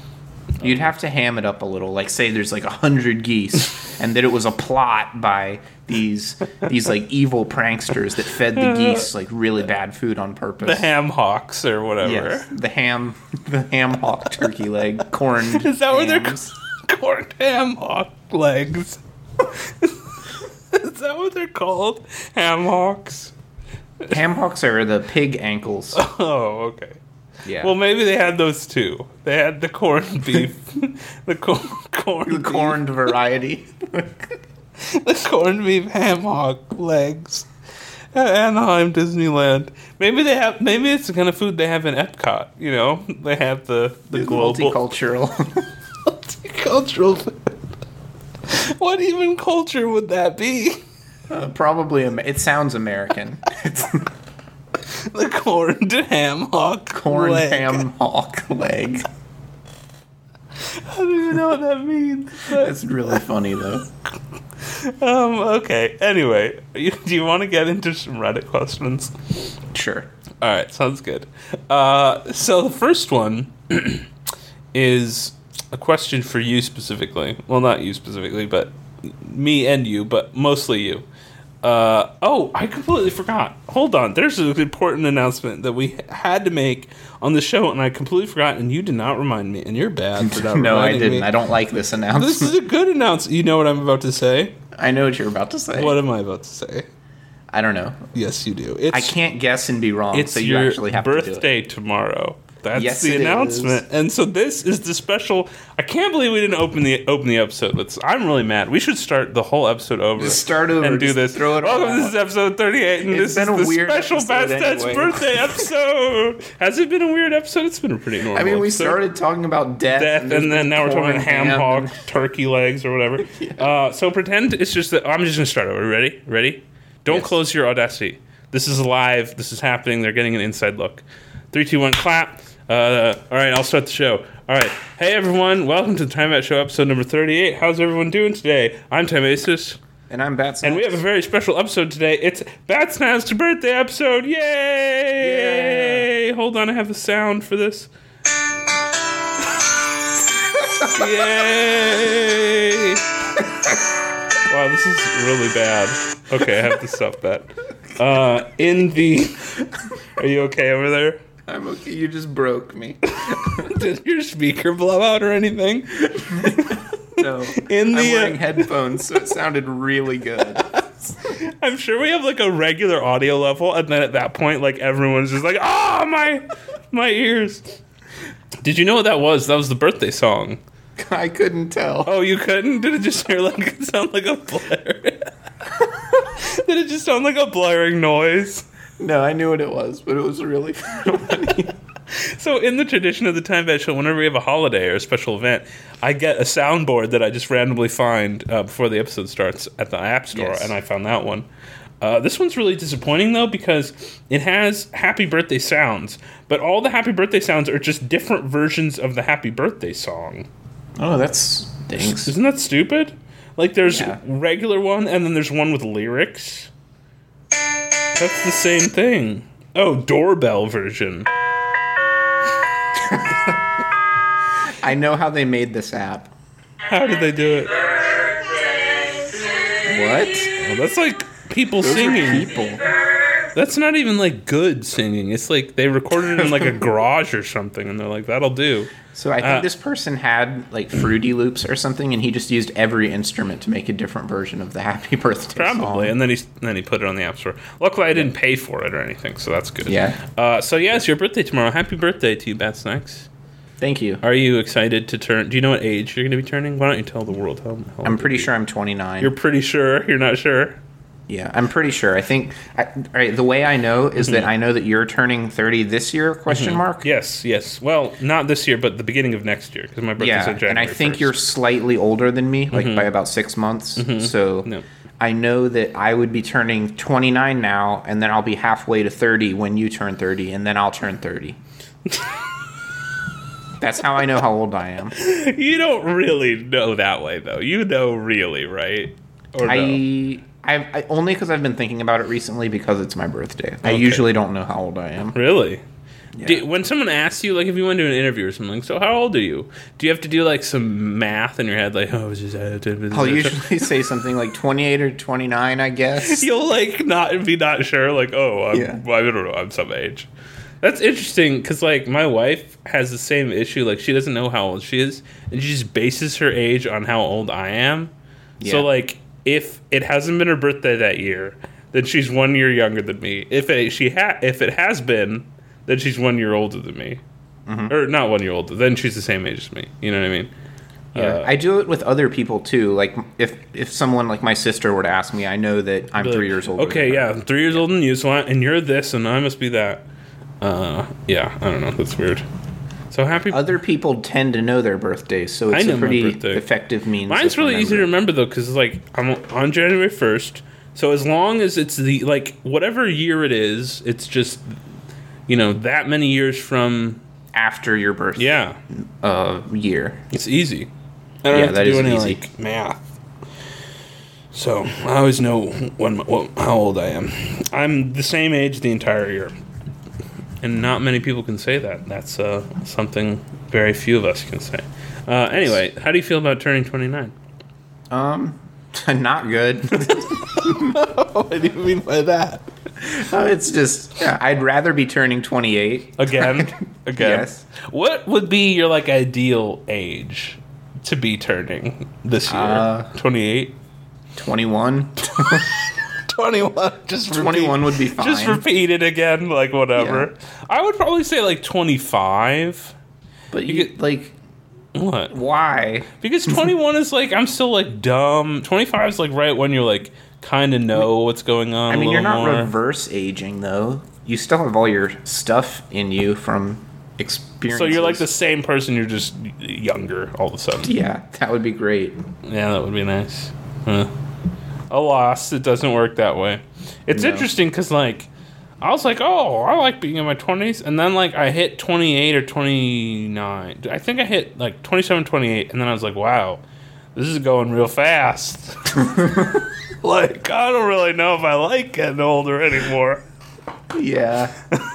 Speaker 2: You'd have to ham it up a little. Like, say there's like a hundred geese, and that it was a plot by these these like evil pranksters that fed the geese like really bad food on purpose.
Speaker 1: The ham hawks or whatever.
Speaker 2: Yes, the ham, the ham hawk turkey leg, corned.
Speaker 1: Is that what they're
Speaker 2: hams.
Speaker 1: called? Corned ham hawk legs. Is that what they're called? Ham hawks?
Speaker 2: Ham hocks are the pig ankles.
Speaker 1: Oh, okay.
Speaker 2: Yeah.
Speaker 1: Well, maybe they had those too. They had the corned beef, the cor- corned,
Speaker 2: the corned variety.
Speaker 1: the corned beef ham hock legs at Anaheim Disneyland. Maybe they have. Maybe it's the kind of food they have in Epcot. You know, they have the the
Speaker 2: It's
Speaker 1: global
Speaker 2: multicultural.
Speaker 1: multicultural food. What even culture would that be?
Speaker 2: uh, probably. Am- it sounds American. It's
Speaker 1: The corned ham hock
Speaker 2: corned
Speaker 1: leg.
Speaker 2: ham hawk leg.
Speaker 1: I don't even know what that means. but-
Speaker 2: It's really funny though.
Speaker 1: Um, okay. Anyway, you, do you want to get into some Reddit questions?
Speaker 2: Sure.
Speaker 1: All right, sounds good. Uh, so the first one is a question for you specifically. Well, not you specifically, but me and you, but mostly you. Uh, oh, I completely forgot. Hold on. There's an important announcement that we had to make on the show, and I completely forgot, and you did not remind me, and you're bad for not
Speaker 2: No, I
Speaker 1: reminding
Speaker 2: didn't.
Speaker 1: me.
Speaker 2: I don't like this announcement.
Speaker 1: This is a good announcement. You know what I'm about to say?
Speaker 2: I know what you're about to say.
Speaker 1: What am I about to say?
Speaker 2: I don't know.
Speaker 1: Yes, you do. It's,
Speaker 2: I can't guess and be wrong,
Speaker 1: It's
Speaker 2: so you
Speaker 1: your
Speaker 2: actually have to do it.
Speaker 1: birthday tomorrow. That's
Speaker 2: Yes,
Speaker 1: the
Speaker 2: it
Speaker 1: announcement.
Speaker 2: is.
Speaker 1: And so this is the special. I can't believe we didn't open the open the episode with this. I'm really mad. We should start the whole episode over.
Speaker 2: Just start over,
Speaker 1: and do
Speaker 2: just
Speaker 1: this.
Speaker 2: throw it all
Speaker 1: Welcome. This
Speaker 2: out.
Speaker 1: is episode thirty-eight, and
Speaker 2: It's
Speaker 1: this
Speaker 2: been
Speaker 1: is
Speaker 2: a
Speaker 1: the
Speaker 2: weird
Speaker 1: special
Speaker 2: episode
Speaker 1: Bad Stats
Speaker 2: anyway.
Speaker 1: birthday episode. Has it been a weird episode? It's been a pretty normal.
Speaker 2: I mean, we
Speaker 1: episode.
Speaker 2: started talking about death,
Speaker 1: Death,
Speaker 2: and,
Speaker 1: and, then now we're talking
Speaker 2: corn,
Speaker 1: about ham
Speaker 2: ham,
Speaker 1: hock, turkey legs, or whatever. uh, so pretend it's just that. I'm just gonna start over. Ready? Ready? Don't
Speaker 2: Yes.
Speaker 1: close your Audacity. This is live. This is happening. They're getting an inside look. Three, two, one, clap. Uh, all right, I'll start the show. All right. Hey, everyone. Welcome to the Time Out Show, episode number thirty-eight. How's everyone doing today? I'm Tim Asus,
Speaker 2: And I'm Bats.
Speaker 1: and we have a very special episode today. It's Bat's Now's birthday episode. Yay! Hold on, I have the sound for this. Yay! Wow, this is really bad. Okay, I have to stop that. Uh, in the... Are you okay over there?
Speaker 2: I'm okay. You just broke me.
Speaker 1: Did your speaker blow out or anything?
Speaker 2: No.
Speaker 1: In the,
Speaker 2: I'm wearing
Speaker 1: uh,
Speaker 2: headphones, so it sounded really good.
Speaker 1: I'm sure we have like a regular audio level, and then at that point, like everyone's just like, "Ah, my, my ears." Did you know what that was? That was the birthday song.
Speaker 2: I couldn't tell.
Speaker 1: Oh, you couldn't? Did it just hear like it sound like a blare? Did it just sound like a blaring noise?
Speaker 2: No, I knew what it was, but it was really funny.
Speaker 1: So in the tradition of the Time Bat Show, whenever we have a holiday or a special event, I get a soundboard that I just randomly find uh, before the episode starts at the App Store,
Speaker 2: Yes.
Speaker 1: and I found that one. Uh, this one's really disappointing, though, because it has happy birthday sounds, but all the happy birthday sounds are just different versions of the happy birthday song.
Speaker 2: Oh, that stinks.
Speaker 1: Isn't that stupid? Like, there's
Speaker 2: Yeah.
Speaker 1: regular one, and then there's one with lyrics. That's the same thing. Oh, doorbell version.
Speaker 2: I know how they made this app.
Speaker 1: How did they do it?
Speaker 2: What?
Speaker 1: Oh, that's like people
Speaker 2: Those
Speaker 1: singing.
Speaker 2: are people.
Speaker 1: That's not even like good singing. It's like they recorded it in like a garage or something, and they're like, "That'll do."
Speaker 2: So I think
Speaker 1: Uh,
Speaker 2: this person had like Fruity Loops or something, and he just used every instrument to make a different version of the Happy Birthday
Speaker 1: Probably,
Speaker 2: song.
Speaker 1: and then he then he put it on the App Store. Luckily, I didn't pay for it or anything, so that's good.
Speaker 2: Yeah.
Speaker 1: Uh, so yeah, it's your birthday tomorrow. Happy birthday to you, Bat Snacks.
Speaker 2: Thank you.
Speaker 1: Are you excited to turn? Do you know what age you're going to be turning? Why don't you tell the world? How, how
Speaker 2: I'm
Speaker 1: old
Speaker 2: pretty
Speaker 1: are you?
Speaker 2: sure I'm twenty-nine.
Speaker 1: You're pretty sure. You're not sure.
Speaker 2: Yeah, I'm pretty sure. I think. I, all right. The way I know is
Speaker 1: Mm-hmm.
Speaker 2: that I know that you're turning thirty this year? Question mark.
Speaker 1: Yes, yes. Well, not this year, but the beginning of next year, because my birthday's
Speaker 2: Yeah,
Speaker 1: on January
Speaker 2: and I think
Speaker 1: first.
Speaker 2: you're slightly older than me, like by about six months. So
Speaker 1: No.
Speaker 2: I know that I would be turning twenty-nine now, and then I'll be halfway to thirty when you turn thirty, and then I'll turn thirty. That's how I know how old I am.
Speaker 1: You don't really know that way, though. You know really, right? Or no?
Speaker 2: I, I, I only because I've been thinking about it recently because it's my birthday. I
Speaker 1: Okay.
Speaker 2: usually don't know how old I am.
Speaker 1: Really?
Speaker 2: Yeah.
Speaker 1: Do, when someone asks you, like, if you went to an interview or something, so how old are you? Do you have to do, like, some math in your head, like, oh, it's just...
Speaker 2: I'll usually say something like twenty-eight or twenty-nine, I guess.
Speaker 1: You'll, like, not be not sure, like, oh, I'm,
Speaker 2: Yeah.
Speaker 1: well, I don't know, I'm some age. That's interesting, because, like, my wife has the same issue. Like, she doesn't know how old she is, and she just bases her age on how old I am.
Speaker 2: Yeah.
Speaker 1: So, like, if it hasn't been her birthday that year, then she's one year younger than me. If it, she ha- if it has been, then she's one year older than me. Mm-hmm. Or not one year older, then she's the same age as me. You know what I mean?
Speaker 2: Yeah,
Speaker 1: Uh,
Speaker 2: I do it with other people too. Like if if someone like my sister were to ask me, I know that I'm
Speaker 1: Like,
Speaker 2: three years older.
Speaker 1: Okay,
Speaker 2: than
Speaker 1: yeah,
Speaker 2: her.
Speaker 1: I'm three years older than you, so I, and you're this, and I must be that. Uh, yeah, I don't know. That's weird. So happy.
Speaker 2: Other people tend to know their birthdays, so it's
Speaker 1: I know
Speaker 2: a
Speaker 1: my
Speaker 2: pretty
Speaker 1: birthday.
Speaker 2: effective means.
Speaker 1: Mine's
Speaker 2: of
Speaker 1: really easy to
Speaker 2: remembering.
Speaker 1: remember though, because like I'm on January first. So as long as it's the like whatever year it is, it's just you know that many years from
Speaker 2: After your birth
Speaker 1: yeah,
Speaker 2: uh, year.
Speaker 1: it's easy. I don't
Speaker 2: Yeah,
Speaker 1: have
Speaker 2: that
Speaker 1: to do
Speaker 2: is
Speaker 1: any
Speaker 2: easy.
Speaker 1: like math. So I always know when what, how old I am. I'm the same age the entire year, and not many people can say that. That's uh, something very few of us can say. Uh, anyway, how do you feel about turning twenty-nine?
Speaker 2: Um, not good.
Speaker 1: What do you mean by that?
Speaker 2: Uh, it's just yeah, I'd rather be turning twenty-eight
Speaker 1: Again, again.
Speaker 2: Yes.
Speaker 1: What would be your like ideal age to be turning this year?
Speaker 2: Uh,
Speaker 1: twenty-eight.
Speaker 2: twenty-one.
Speaker 1: twenty-one. Just repeat-
Speaker 2: twenty-one would be fine.
Speaker 1: Just repeat it again, like whatever. I would probably say like twenty-five.
Speaker 2: But you,
Speaker 1: You
Speaker 2: get like
Speaker 1: What?
Speaker 2: why?
Speaker 1: Because twenty-one is like I'm still like dumb. twenty-five is like right when you're like kind of know what's going on.
Speaker 2: I mean,
Speaker 1: a
Speaker 2: you're
Speaker 1: little
Speaker 2: not
Speaker 1: more.
Speaker 2: reverse aging though. You still have all your stuff in you from experience.
Speaker 1: So you're like the same person. You're just younger all of a sudden.
Speaker 2: Yeah, that would be great.
Speaker 1: Yeah, that would be nice. Huh. Alas, it doesn't work that way. It's
Speaker 2: No.
Speaker 1: interesting because, like, I was like, oh, I like being in my twenties. And then, like, I hit twenty-eight or twenty-nine. I think I hit, like, twenty-seven, twenty-eight. And then I was like, wow, this is going real fast. Like, I don't really know if I like getting older anymore.
Speaker 2: Yeah.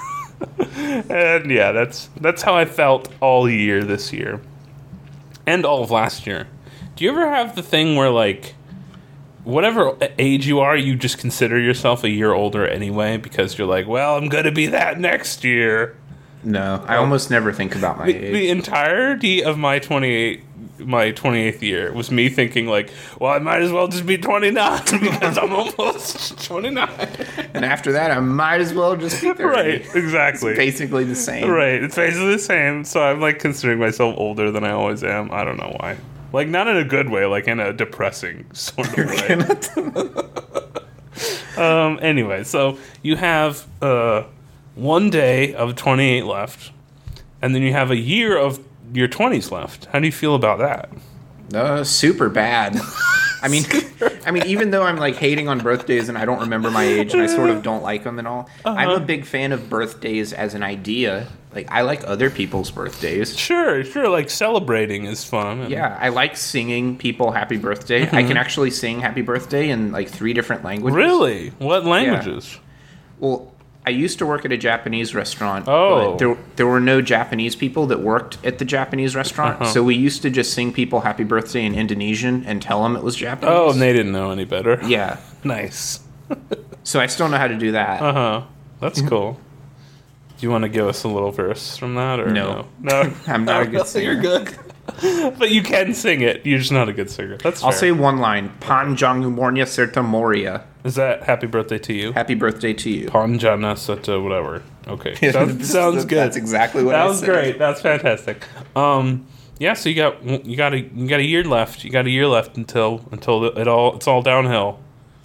Speaker 1: And, yeah, that's that's how I felt all year this year. And all of last year. Do you ever have the thing where, like, whatever age you are, you just consider yourself a year older anyway because you're like, well, I'm going to be that next year.
Speaker 2: No, I almost never think about my
Speaker 1: The,
Speaker 2: age.
Speaker 1: the entirety of my twenty-eight, my twenty-eighth year was me thinking like, well, I might as well just be twenty-nine because I'm almost twenty-nine.
Speaker 2: And after that, I might as well just be thirty.
Speaker 1: Right, exactly.
Speaker 2: Basically the same.
Speaker 1: Right, it's basically the same. So I'm like considering myself older than I always am. I don't know why. Like, not in a good way, like in a depressing sort of way. um, anyway, so you have uh, one day of twenty-eight left, and then you have a year of your twenties left. How do you feel about that?
Speaker 2: Uh, super bad. I mean, I mean, even though I'm like hating on birthdays and I don't remember my age and I sort of don't like them and all, I'm a big fan of birthdays as an idea. Like, I like other people's birthdays.
Speaker 1: Sure, sure, like celebrating is fun. and-
Speaker 2: Yeah, I like singing people happy birthday. I can actually sing happy birthday in like three different languages.
Speaker 1: Really? What languages?
Speaker 2: Well, I used to work at a Japanese restaurant.
Speaker 1: Oh.
Speaker 2: But there, there were no Japanese people that worked at the Japanese restaurant.
Speaker 1: Uh-huh.
Speaker 2: So we used to just sing people happy birthday in Indonesian and tell them it was Japanese.
Speaker 1: Oh, and they didn't know any better.
Speaker 2: Yeah.
Speaker 1: Nice.
Speaker 2: So I still know how to do that.
Speaker 1: Uh huh. That's cool. Do you want to give us a little verse from that, or
Speaker 2: No.
Speaker 1: no? No,
Speaker 2: I'm not a good singer.
Speaker 1: You're good, but you can sing it. You're just not a good singer. That's fair.
Speaker 2: I'll say one line. Panjang umurnya serta moria.
Speaker 1: Is that happy birthday to you?
Speaker 2: Happy birthday to you.
Speaker 1: Panjana Sutta, whatever. Okay, sounds, sounds good.
Speaker 2: That's exactly what
Speaker 1: that
Speaker 2: I
Speaker 1: was
Speaker 2: said.
Speaker 1: great. That's fantastic. Um, yeah. So you got you got a you got a year left. You got a year left until until it all it's all downhill.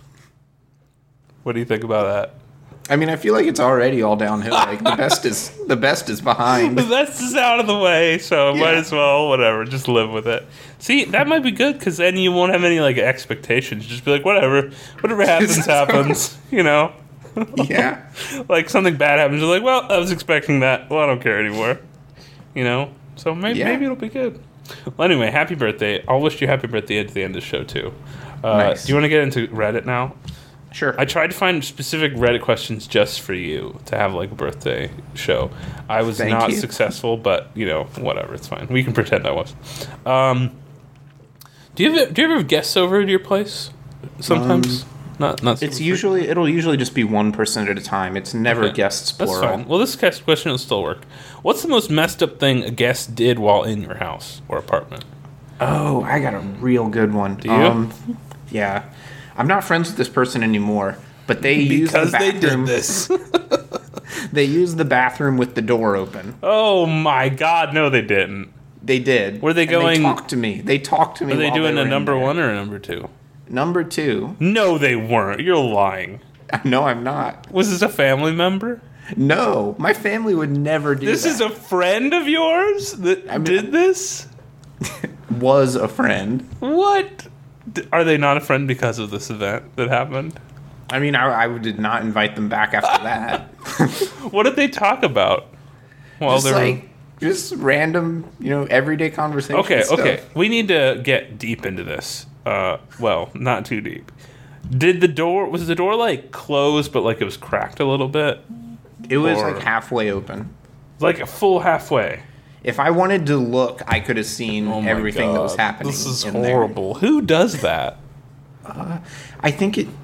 Speaker 1: What do you think about that?
Speaker 2: I mean, I feel like it's already all downhill. Like the best is the best is behind.
Speaker 1: The best is out of the way, so might
Speaker 2: Yeah.
Speaker 1: as well, whatever, just live with it. See, that might be good, because then you won't have any, like, expectations. Just be like, whatever, whatever happens, happens, you know?
Speaker 2: Yeah.
Speaker 1: Like, something bad happens, you're like, well, I was expecting that, well, I don't care anymore, you know? So maybe,
Speaker 2: Yeah.
Speaker 1: maybe it'll be good. Well, anyway, happy birthday. I'll wish you happy birthday at the end of the show, too. Uh,
Speaker 2: Nice.
Speaker 1: Do you want to get into Reddit now?
Speaker 2: Sure.
Speaker 1: I tried to find specific Reddit questions just for you to have like a birthday show. I was
Speaker 2: Thank
Speaker 1: not
Speaker 2: you.
Speaker 1: successful, but you know, whatever, it's fine. We can pretend I was. Um, do you ever, do you ever have guests over at your place? Sometimes,
Speaker 2: Um,
Speaker 1: not not.
Speaker 2: It's
Speaker 1: super
Speaker 2: usually it'll usually just be one person at a time. It's never
Speaker 1: Okay.
Speaker 2: guests
Speaker 1: That's
Speaker 2: plural.
Speaker 1: fine. Well, this guest question will still work. What's the most messed up thing a guest did while in your house or apartment?
Speaker 2: Oh, I got a real good one.
Speaker 1: Do you?
Speaker 2: Um, yeah, I'm not friends with this person anymore, but they use the
Speaker 1: Because they
Speaker 2: bathroom.
Speaker 1: did this.
Speaker 2: They use the bathroom with the door open.
Speaker 1: Oh my God! No, they didn't.
Speaker 2: They did.
Speaker 1: Were they
Speaker 2: And
Speaker 1: going-
Speaker 2: They talked to me. They talked to me.
Speaker 1: Are they
Speaker 2: while
Speaker 1: doing
Speaker 2: were
Speaker 1: a
Speaker 2: in
Speaker 1: number
Speaker 2: there.
Speaker 1: one or a number two?
Speaker 2: Number two.
Speaker 1: No, they weren't. You're lying.
Speaker 2: No, I'm not.
Speaker 1: Was this a family member?
Speaker 2: No, my family would never do
Speaker 1: This
Speaker 2: that.
Speaker 1: is a friend of yours that
Speaker 2: mean-
Speaker 1: did this?
Speaker 2: was a friend.
Speaker 1: What? D- Are they not a friend because of this event that happened?
Speaker 2: I mean, I, I did not invite them back after that.
Speaker 1: What did they talk about? While
Speaker 2: just
Speaker 1: they were...
Speaker 2: like just random, you know, everyday conversation.
Speaker 1: Okay,
Speaker 2: stuff.
Speaker 1: okay. We need to get deep into this. Uh, well, not too deep. Did the door was the door like closed, but like it was cracked a little bit,
Speaker 2: It was
Speaker 1: Or-
Speaker 2: like halfway open.
Speaker 1: like a full halfway?
Speaker 2: If I wanted to look, I could have seen
Speaker 1: Oh my
Speaker 2: everything that was
Speaker 1: God,
Speaker 2: happening.
Speaker 1: This is
Speaker 2: in there.
Speaker 1: horrible. Who does that?
Speaker 2: I think it.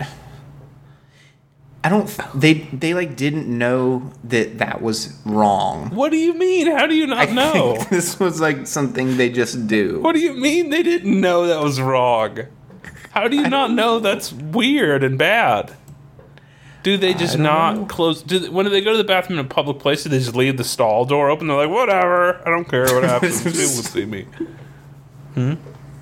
Speaker 2: I don't. They they like didn't know that that was wrong.
Speaker 1: What do you mean? How do you not
Speaker 2: I
Speaker 1: know?
Speaker 2: think this was like something they just do.
Speaker 1: What do you mean they didn't know that was wrong? How do you not know that's weird and bad? Do they just
Speaker 2: I don't
Speaker 1: not
Speaker 2: know.
Speaker 1: close? Do they, when do they go to the bathroom in a public place? Do they just leave the stall door open? They're like, whatever, I don't care what happens. People will see me. Hmm.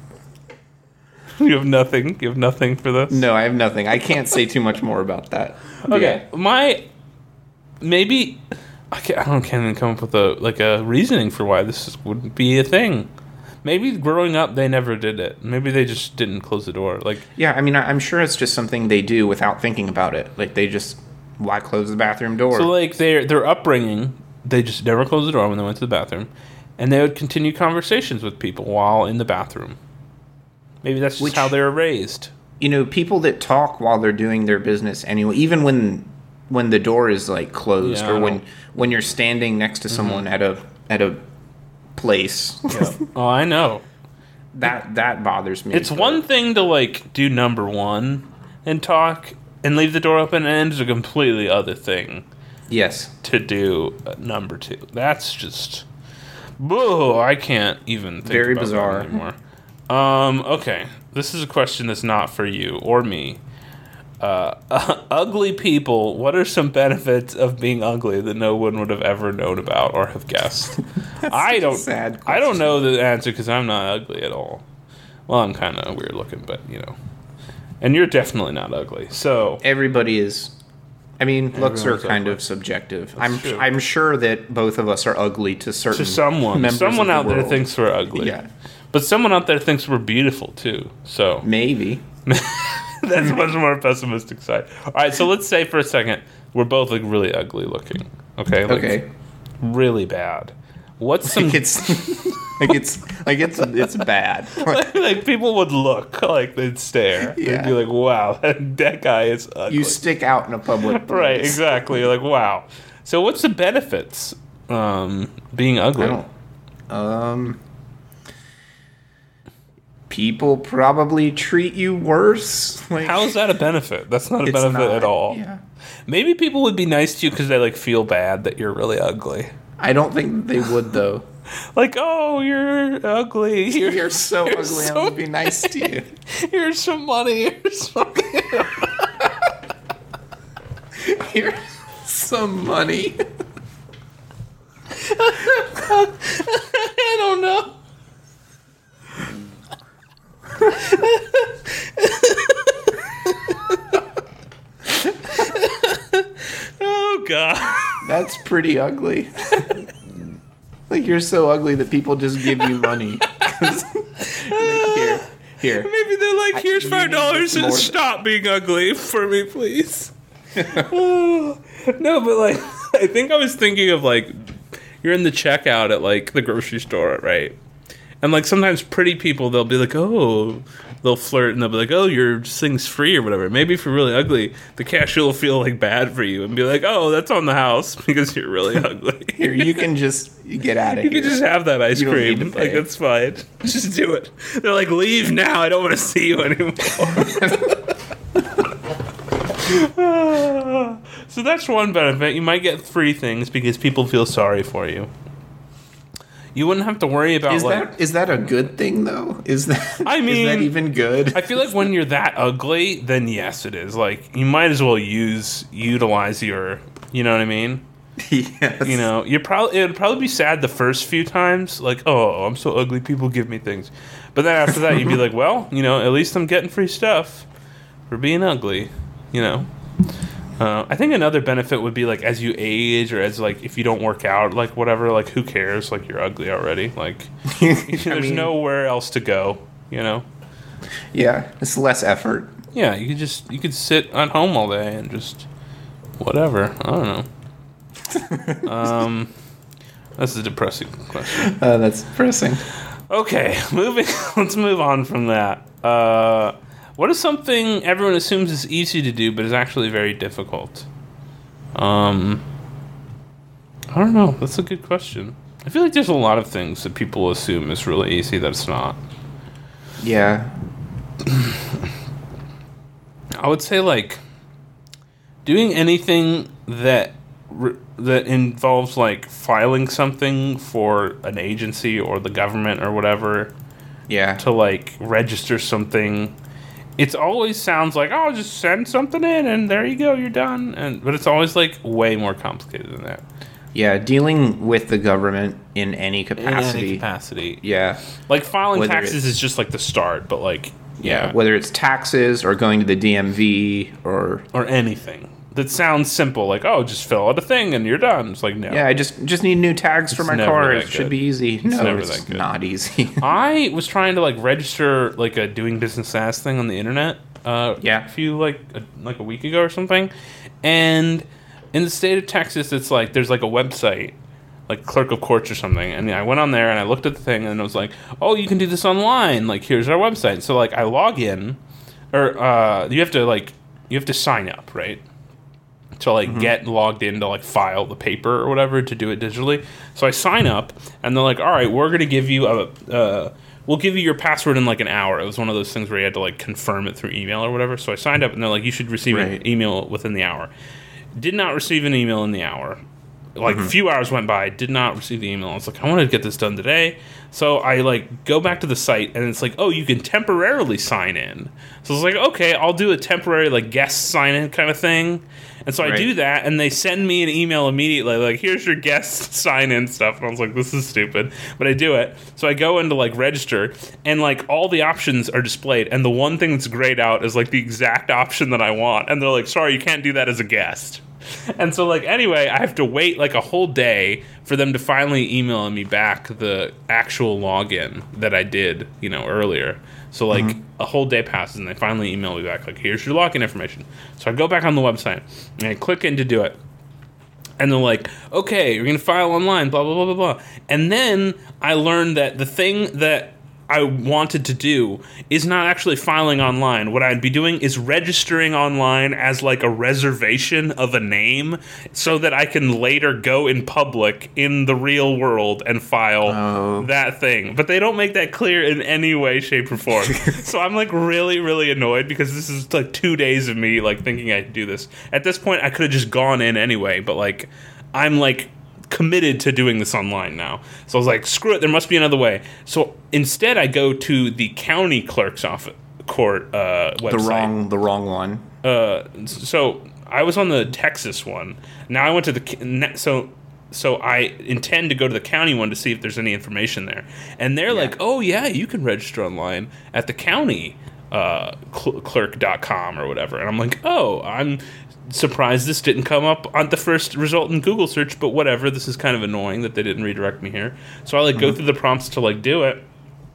Speaker 1: You have nothing. You have nothing for this.
Speaker 2: No, I have nothing. I can't say too much more about that.
Speaker 1: Okay, my maybe I can't, I don't can't even come up with a like a reasoning for why this is, wouldn't be a thing. Maybe growing up they never did it. Maybe they just didn't close the door. Like
Speaker 2: Yeah, I mean, I- I'm sure it's just something they do without thinking about it. Like they just why close the bathroom door?
Speaker 1: so, like their their upbringing, they just never closed the door when they went to the bathroom, and they would continue conversations with people while in the bathroom. Maybe that's just
Speaker 2: Which-
Speaker 1: how they were raised.
Speaker 2: You know, people that talk while they're doing their business anyway, even when when the door is like closed
Speaker 1: Yeah,
Speaker 2: or
Speaker 1: I
Speaker 2: when
Speaker 1: don't-
Speaker 2: when you're standing next to someone at a at a place.
Speaker 1: Oh, I know.
Speaker 2: that that bothers me.
Speaker 1: It's
Speaker 2: but-
Speaker 1: one thing to like do number one and talk and leave the door open, and it's a completely other thing
Speaker 2: Yes.
Speaker 1: to do uh, number two. That's just, whoa! I can't even think
Speaker 2: Very
Speaker 1: about that
Speaker 2: bizarre.
Speaker 1: anymore. Um, okay, this is a question that's not for you or me. Uh, ugly people. What are some benefits of being ugly that no one would have ever known about or have guessed? I don't.
Speaker 2: sad
Speaker 1: I don't
Speaker 2: question.
Speaker 1: know the answer because I'm not ugly at all. Well, I'm kind of weird looking, but you know. And you're definitely not ugly. So
Speaker 2: Everybody is. I mean, looks are
Speaker 1: Everyone's
Speaker 2: kind
Speaker 1: ugly.
Speaker 2: of subjective. I'm
Speaker 1: true.
Speaker 2: I'm sure that both of us are ugly to certain
Speaker 1: to someone,
Speaker 2: members
Speaker 1: someone
Speaker 2: of
Speaker 1: out
Speaker 2: the
Speaker 1: there
Speaker 2: world.
Speaker 1: thinks we're ugly.
Speaker 2: Yeah.
Speaker 1: But someone out there thinks we're beautiful too. So
Speaker 2: Maybe.
Speaker 1: that's a much more pessimistic side. All right, so let's say for a second we're both like really ugly looking. Okay. Like,
Speaker 2: Okay.
Speaker 1: Really bad. What's some
Speaker 2: Like it's like it's like it's it's bad.
Speaker 1: like people would look like they'd stare. They'd
Speaker 2: Yeah.
Speaker 1: be like, "Wow, that guy is ugly."
Speaker 2: You stick out in a public place.
Speaker 1: Right, exactly. You're like, "Wow." So what's the benefits um being ugly?
Speaker 2: I don't. Um. People probably treat you worse. Like,
Speaker 1: How is that a benefit? That's not a
Speaker 2: it's
Speaker 1: benefit
Speaker 2: not-
Speaker 1: at all.
Speaker 2: Yeah.
Speaker 1: Maybe people would be nice to you because they like feel bad that you're really ugly.
Speaker 2: I don't think they would though.
Speaker 1: Like, oh, you're ugly. You're,
Speaker 2: You're so
Speaker 1: you're
Speaker 2: ugly.
Speaker 1: so-
Speaker 2: I'm gonna be nice to you.
Speaker 1: Here's some money. Here's some.
Speaker 2: Here's some money.
Speaker 1: I don't know. Oh God.
Speaker 2: That's pretty ugly. Like you're so ugly that people just give you money. Like, here, here.
Speaker 1: Maybe they're like, here's
Speaker 2: you
Speaker 1: five dollars
Speaker 2: need
Speaker 1: and
Speaker 2: more-
Speaker 1: stop being ugly for me, please. Oh. No, but like, I think I was thinking of like, you're in the checkout at like the grocery store, right? And, like, sometimes pretty people, they'll be like, oh, they'll flirt, and they'll be like, oh, your thing's free or whatever. Maybe if you're really ugly, the cashier will feel, like, bad for you and be like, oh, that's on the house because you're really ugly.
Speaker 2: Here, you can just get out of
Speaker 1: you
Speaker 2: here.
Speaker 1: You can just have that ice
Speaker 2: You don't need
Speaker 1: cream.
Speaker 2: to pay.
Speaker 1: Like, that's fine. Just do it. They're like, leave now. I don't want to see you anymore. So that's one benefit. You might get free things because people feel sorry for you. You wouldn't have to worry about
Speaker 2: Is
Speaker 1: like
Speaker 2: that is that a good thing though? Is that
Speaker 1: I mean,
Speaker 2: is that even good?
Speaker 1: I feel like when you're that ugly, then yes, it is. Like you might as well use utilize your, you know what I mean?
Speaker 2: Yes.
Speaker 1: You know, you probably it'd probably be sad the first few times, like, oh, I'm so ugly, people give me things. But then after that, you'd be like, well, you know, at least I'm getting free stuff for being ugly. You know. Uh, I think another benefit would be like as you age or as like if you don't work out, like whatever, like who cares? Like you're ugly already. Like there's
Speaker 2: mean,
Speaker 1: nowhere else to go. You know.
Speaker 2: Yeah, it's less effort.
Speaker 1: Yeah, you could just you could sit at home all day and just whatever. I don't know. um, that's a depressing question.
Speaker 2: Uh, that's depressing.
Speaker 1: Okay, moving. Let's move on from that. Uh, what is something everyone assumes is easy to do, but is actually very difficult? Um, I don't know. That's a good question. I feel like there's a lot of things that people assume is really easy that it's not.
Speaker 2: Yeah.
Speaker 1: I would say like doing anything that re- that involves like filing something for an agency or the government or whatever
Speaker 2: Yeah.
Speaker 1: to like register something. It always sounds like, oh, just send something in and there you go, you're done. And but it's always like way more complicated than that.
Speaker 2: Yeah, dealing with the government in any capacity.
Speaker 1: In any capacity.
Speaker 2: Yeah.
Speaker 1: Like filing
Speaker 2: Whether
Speaker 1: taxes
Speaker 2: it's-
Speaker 1: is just like the start, but like
Speaker 2: Yeah,
Speaker 1: yeah,
Speaker 2: whether it's taxes or going to the D M V or
Speaker 1: or anything that sounds simple, like oh, just fill out a thing and you're done. It's like no.
Speaker 2: yeah, I just just need new tags for
Speaker 1: It's
Speaker 2: my
Speaker 1: never
Speaker 2: car.
Speaker 1: that
Speaker 2: It should
Speaker 1: good.
Speaker 2: be easy. no,
Speaker 1: never
Speaker 2: it's
Speaker 1: that good.
Speaker 2: not easy.
Speaker 1: I was trying to like register like a doing business as thing on the internet. Uh,
Speaker 2: Yeah.
Speaker 1: a few like a, like a week ago or something, and in the state of Texas, it's like there's like a website, like Clerk of Courts or something, and I went on there and I looked at the thing and it was like, oh, you can do this online. Like here's our website. So like I log in, or uh, you have to like you have to sign up, right? To like get logged in to like file the paper or whatever to do it digitally. So I sign up and they're like, all right, we're gonna give you a. Uh, We'll give you your password in like an hour. It was one of those things where you had to like confirm it through email or whatever. So I signed up and they're like, you should receive
Speaker 2: Right.
Speaker 1: an email within the hour. Did not receive an email in the hour. Like a few hours went by, did not receive the email. I was like, I wanted to get this done today. So I like go back to the site and it's like, oh, you can temporarily sign in. So I was like, okay, I'll do a temporary like guest sign in kind of thing. And so I
Speaker 2: Right.
Speaker 1: do that and they send me an email immediately like, here's your guest sign in stuff. And I was like, this is stupid. But I do it. So I go into like register and like all the options are displayed. And the one thing that's grayed out is like the exact option that I want. And they're like, sorry, you can't do that as a guest. And so, like, anyway, I have to wait, like, a whole day for them to finally email me back the actual login that I did, you know, earlier. So, like, mm-hmm. a whole day passes, and they finally email me back, like, here's your login information. So I go back on the website, and I click in to do it. And they're like, okay, you're going to file online, blah, blah, blah, blah, blah. And then I learned that the thing that I wanted to do is not actually filing online. What I'd be doing is registering online as like a reservation of a name so that I can later go in public in the real world and file
Speaker 2: Oh.
Speaker 1: that thing. But they don't make that clear in any way, shape, or form. So I'm like really, really annoyed because this is like two days of me like thinking I could do this. At this point, I could have just gone in anyway, but like I'm like committed to doing this online now. So I was like, screw it, there must be another way. So instead I go to the county clerk's office court uh, website.
Speaker 2: the wrong the wrong one.
Speaker 1: Uh, so I was on the Texas one. Now I went to the so so I intend to go to the county one to see if there's any information there. And they're
Speaker 2: Yeah.
Speaker 1: like, oh yeah, you can register online at the county uh, cl- clerk dot com or whatever. And I'm like, oh, I'm surprised this didn't come up on the first result in Google search, but whatever. This is kind of annoying that they didn't redirect me here. So I like go through the prompts to like do it,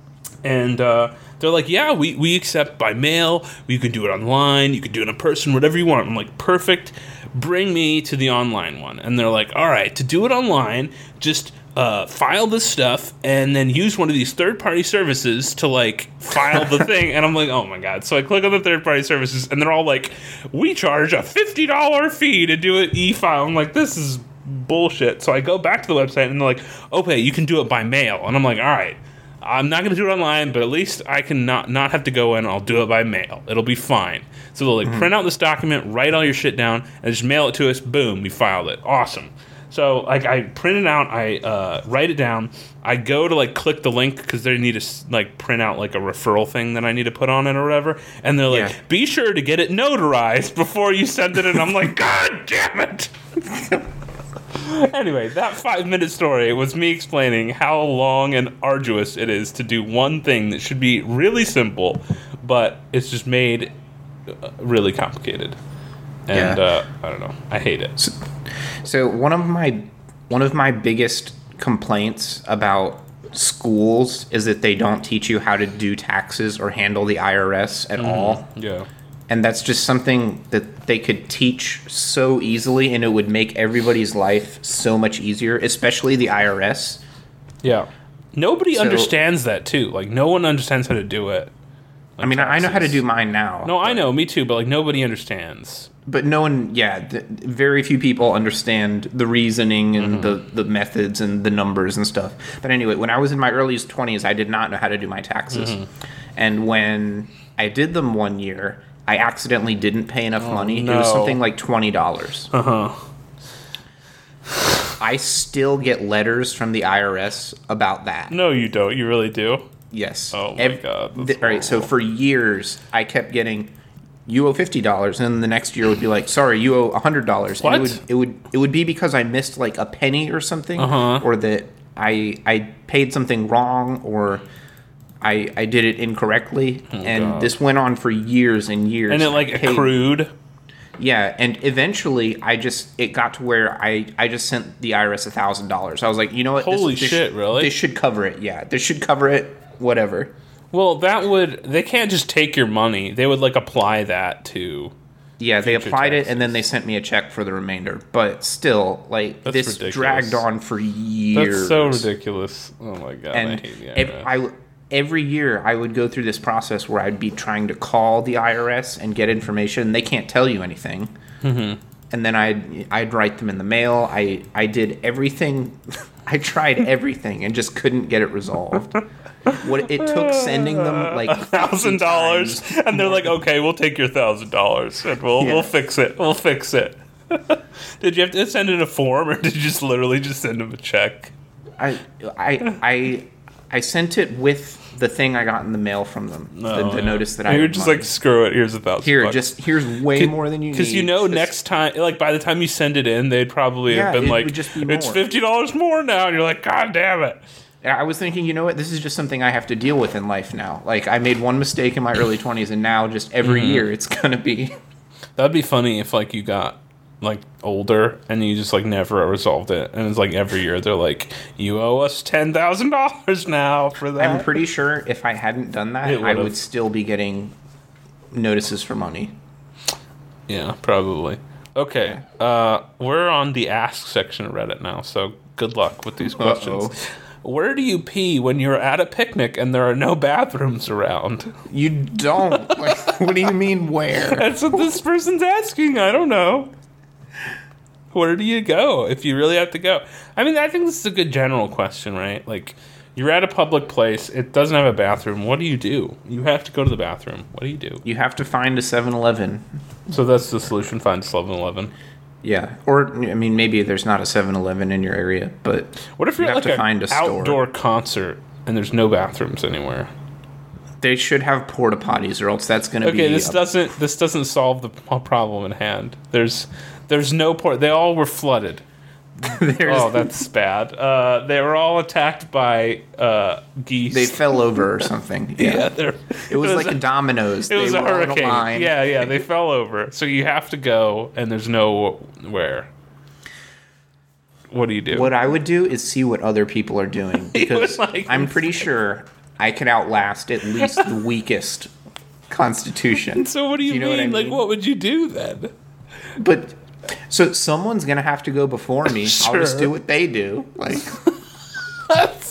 Speaker 1: and uh, they're like, yeah, we, we accept by mail. You can do it online. You can do it in person, whatever you want. I'm like, perfect. Bring me to the online one. And they're like, all right, to do it online, just uh, file this stuff and then use one of these third-party services to, like, file the thing. And I'm like, oh, my God. So I click on the third-party services, and they're all like, we charge a fifty dollars fee to do an e-file. I'm like, this is bullshit. So I go back to the website, and they're like, okay, you can do it by mail. And I'm like, all right, I'm not going to do it online, but at least I can not, not have to go in. I'll do it by mail. It'll be fine. So they'll, like, mm-hmm. print out this document, write all your shit down, and just mail it to us. Boom, we filed it. Awesome. So, like, I print it out, I uh, write it down, I go to, like, click the link, because they need to, like, print out, like, a referral thing that I need to put on it or whatever, and they're like, yeah. be sure to get it notarized before you send it, and I'm like, God damn it! Anyway, that five-minute story was me explaining how long and arduous it is to do one thing that should be really simple, but it's just made really complicated. And, yeah. uh, I don't know, I hate it.
Speaker 2: So, So one of my one of my biggest complaints about schools is that they don't teach you how to do taxes or handle the I R S at mm-hmm. all.
Speaker 1: Yeah.
Speaker 2: And that's just something that they could teach so easily, and it would make everybody's life so much easier, especially the I R S.
Speaker 1: Yeah. Nobody so, understands that, too. Like, no one understands how to do it.
Speaker 2: Like I mean, taxes. I know how to do mine now.
Speaker 1: No, I know, me too, but, like, nobody understands.
Speaker 2: But no one, yeah, the, very few people understand the reasoning and mm-hmm. the, the methods and the numbers and stuff. But anyway, when I was in my earliest twenties, I did not know how to do my taxes. Mm-hmm. And when I did them one year, I accidentally didn't pay enough oh, money. No. It was something like twenty dollars.
Speaker 1: Uh-huh.
Speaker 2: I still get letters from the I R S about that.
Speaker 1: No, you don't. You really do?
Speaker 2: Yes.
Speaker 1: Oh, my Every, God.
Speaker 2: Th- all right, so for years, I kept getting... You owe fifty dollars, and then the next year would be like, sorry, you owe one hundred dollars.
Speaker 1: What?
Speaker 2: And it would it would it would be because I missed like a penny or something,
Speaker 1: uh-huh.
Speaker 2: or that I I paid something wrong, or I I did it incorrectly, oh, and God. This went on for years and years.
Speaker 1: And it like paid, accrued.
Speaker 2: Yeah, and eventually I just it got to where I, I just sent the I R S a thousand dollars. I was like, you know what?
Speaker 1: Holy
Speaker 2: this, this
Speaker 1: shit!
Speaker 2: Sh-
Speaker 1: really?
Speaker 2: This should cover it. Yeah, this should cover it. Whatever.
Speaker 1: Well, that would... They can't just take your money. They would, like, apply that to...
Speaker 2: Yeah, they applied taxes. It, and then they sent me a check for the remainder. But still, like, That's this ridiculous. Dragged on for years.
Speaker 1: That's so ridiculous. Oh, my God,
Speaker 2: and
Speaker 1: I hate the I R S.
Speaker 2: If I, every year, I would go through this process where I'd be trying to call the I R S and get information. They can't tell you anything.
Speaker 1: Mm-hmm.
Speaker 2: And then I'd, I'd write them in the mail. I, I did everything... I tried everything and just couldn't get it resolved. What it took sending them like
Speaker 1: a thousand dollars, and they're like, "Okay, we'll take your thousand dollars, and we'll yeah. we'll fix it. We'll fix it." Did you have to send in a form, or did you just literally just send them a check?
Speaker 2: I I I I sent it with the thing I got in the mail from them.
Speaker 1: No,
Speaker 2: the, the
Speaker 1: yeah.
Speaker 2: notice that I
Speaker 1: you're just money. Like, screw it. Here's a thousand.
Speaker 2: Here,
Speaker 1: bucks.
Speaker 2: just here's way
Speaker 1: Could,
Speaker 2: more than you need.
Speaker 1: Because you know, next time, like by the time you send it in, they'd probably
Speaker 2: yeah,
Speaker 1: have been
Speaker 2: it
Speaker 1: like,
Speaker 2: would just be
Speaker 1: "It's
Speaker 2: more.
Speaker 1: fifty dollars more now," and you're like, "God damn it."
Speaker 2: I was thinking, you know what? This is just something I have to deal with in life now. Like, I made one mistake in my early twenties, and now just every mm-hmm. year it's gonna be.
Speaker 1: That'd be funny if like you got like older and you just like never resolved it, and it's like every year they're like, "You owe us ten thousand dollars now for that."
Speaker 2: I'm pretty sure if I hadn't done that, I would still be getting notices for money.
Speaker 1: Yeah, probably. Okay, uh, we're on the Ask section of Reddit now, so good luck with these questions. Uh-oh. Where do you pee when you're at a picnic and there are no bathrooms around?
Speaker 2: You don't. Like, what do you mean where?
Speaker 1: That's what this person's asking. I don't know. Where do you go if you really have to go? I mean, I think this is a good general question, right? Like, you're at a public place. It doesn't have a bathroom. What do you do? You have to go to the bathroom. What do you do?
Speaker 2: You have to find a seven eleven.
Speaker 1: So that's the solution, find a seven eleven.
Speaker 2: Yeah, or I mean, maybe there's not a seven eleven in your area, but
Speaker 1: what if you're
Speaker 2: you
Speaker 1: at
Speaker 2: have
Speaker 1: like
Speaker 2: to find a
Speaker 1: outdoor
Speaker 2: store.
Speaker 1: concert and there's no bathrooms anywhere?
Speaker 2: They should have porta potties, or else that's going to
Speaker 1: okay,
Speaker 2: be.
Speaker 1: Okay, this
Speaker 2: a-
Speaker 1: doesn't this doesn't solve the problem in hand. There's there's no port. They all were flooded. Oh, that's bad. Uh, they were all attacked by uh, geese.
Speaker 2: They fell over or something.
Speaker 1: Yeah,
Speaker 2: yeah it was, it was like a, a dominoes.
Speaker 1: It was
Speaker 2: they
Speaker 1: a hurricane.
Speaker 2: A
Speaker 1: yeah, yeah, they fell over. So you have to go, and there's nowhere. What do you do?
Speaker 2: What I would do is see what other people are doing, because like, I'm pretty sure I could outlast at least the weakest constitution.
Speaker 1: So what do you, do you mean? Know what I mean? Like, what would you do then?
Speaker 2: But so someone's gonna have to go before me.
Speaker 1: Sure.
Speaker 2: I'll just do what they do. Like,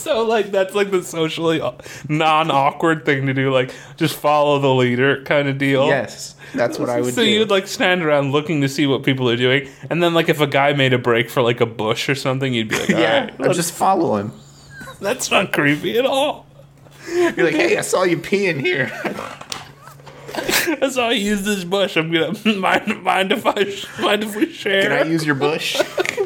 Speaker 1: So, like, that's, like, the socially non-awkward thing to do. Like, just follow the leader kind of deal.
Speaker 2: Yes, that's what I would
Speaker 1: so
Speaker 2: do.
Speaker 1: So you'd, like, stand around looking to see what people are doing. And then, like, if a guy made a break for, like, a bush or something, you'd be like, all
Speaker 2: yeah,
Speaker 1: right,
Speaker 2: I'd just follow him.
Speaker 1: That's not creepy at all.
Speaker 2: You're like, hey, I saw you peeing here.
Speaker 1: I saw you use this bush. I'm gonna mind, mind if I mind if we share.
Speaker 2: Can I use your bush?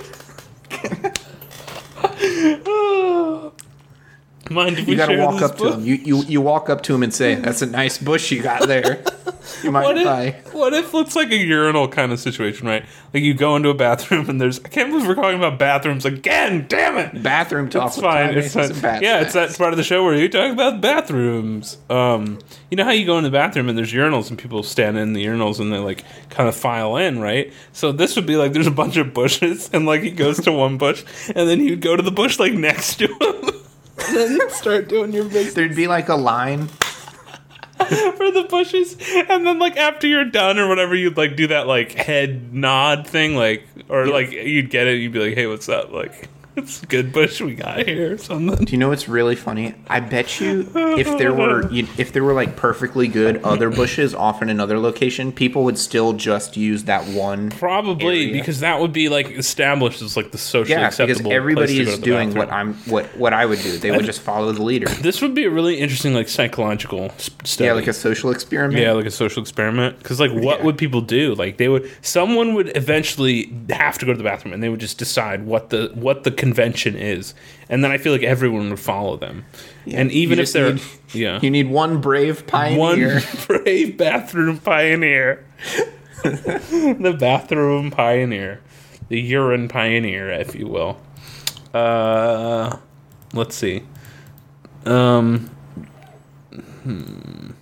Speaker 1: Mind if we
Speaker 2: You gotta
Speaker 1: share
Speaker 2: walk
Speaker 1: this
Speaker 2: up
Speaker 1: bush?
Speaker 2: to him. You, you you walk up to him and say, "That's a nice bush you got there." You mind
Speaker 1: What
Speaker 2: if
Speaker 1: if,
Speaker 2: I?
Speaker 1: what if it's like a urinal kind of situation, right? Like you go into a bathroom and there's I can't believe we're talking about bathrooms again. Damn it!
Speaker 2: Bathroom talk.
Speaker 1: It's fine. It's fine. Yeah, it's that part of the show where you talk about bathrooms. Um, you know how you go in the bathroom and there's urinals and people stand in the urinals and they like kind of file in, right? So this would be like there's a bunch of bushes and like he goes to one bush and then you'd go to the bush like next to him and then you'd start doing your business.
Speaker 2: There'd be like a line.
Speaker 1: For the bushes, and then like after you're done or whatever, you'd like do that like head nod thing, like or
Speaker 2: Yeah.
Speaker 1: like you'd get it, you'd be like, "Hey, what's up?" Like it's a good bush we got here or something.
Speaker 2: Do you know what's really funny? I bet you if there were you- if there were like perfectly good other bushes off in another location, people would still just use that one.
Speaker 1: Probably
Speaker 2: area.
Speaker 1: because that would be like established as like the socially
Speaker 2: Yeah,
Speaker 1: acceptable.
Speaker 2: because everybody
Speaker 1: place to go
Speaker 2: is
Speaker 1: to the
Speaker 2: doing
Speaker 1: bathroom.
Speaker 2: what I'm what what I would do. They would just follow the leader.
Speaker 1: This would be a really interesting like psychological s- study.
Speaker 2: Yeah, like a social experiment.
Speaker 1: Yeah, like a social experiment. Because, like, what
Speaker 2: Yeah.
Speaker 1: would people do? Like, they would, someone would eventually have to go to the bathroom, and they would just decide what the what the convention is, and then I feel like everyone would follow them.
Speaker 2: Yeah,
Speaker 1: And even
Speaker 2: you
Speaker 1: if
Speaker 2: just
Speaker 1: they're,
Speaker 2: need-
Speaker 1: yeah,
Speaker 2: You need one brave pioneer.
Speaker 1: one brave bathroom pioneer, the bathroom pioneer, the urine pioneer, if you will. Uh, let's see. Um. Hmm.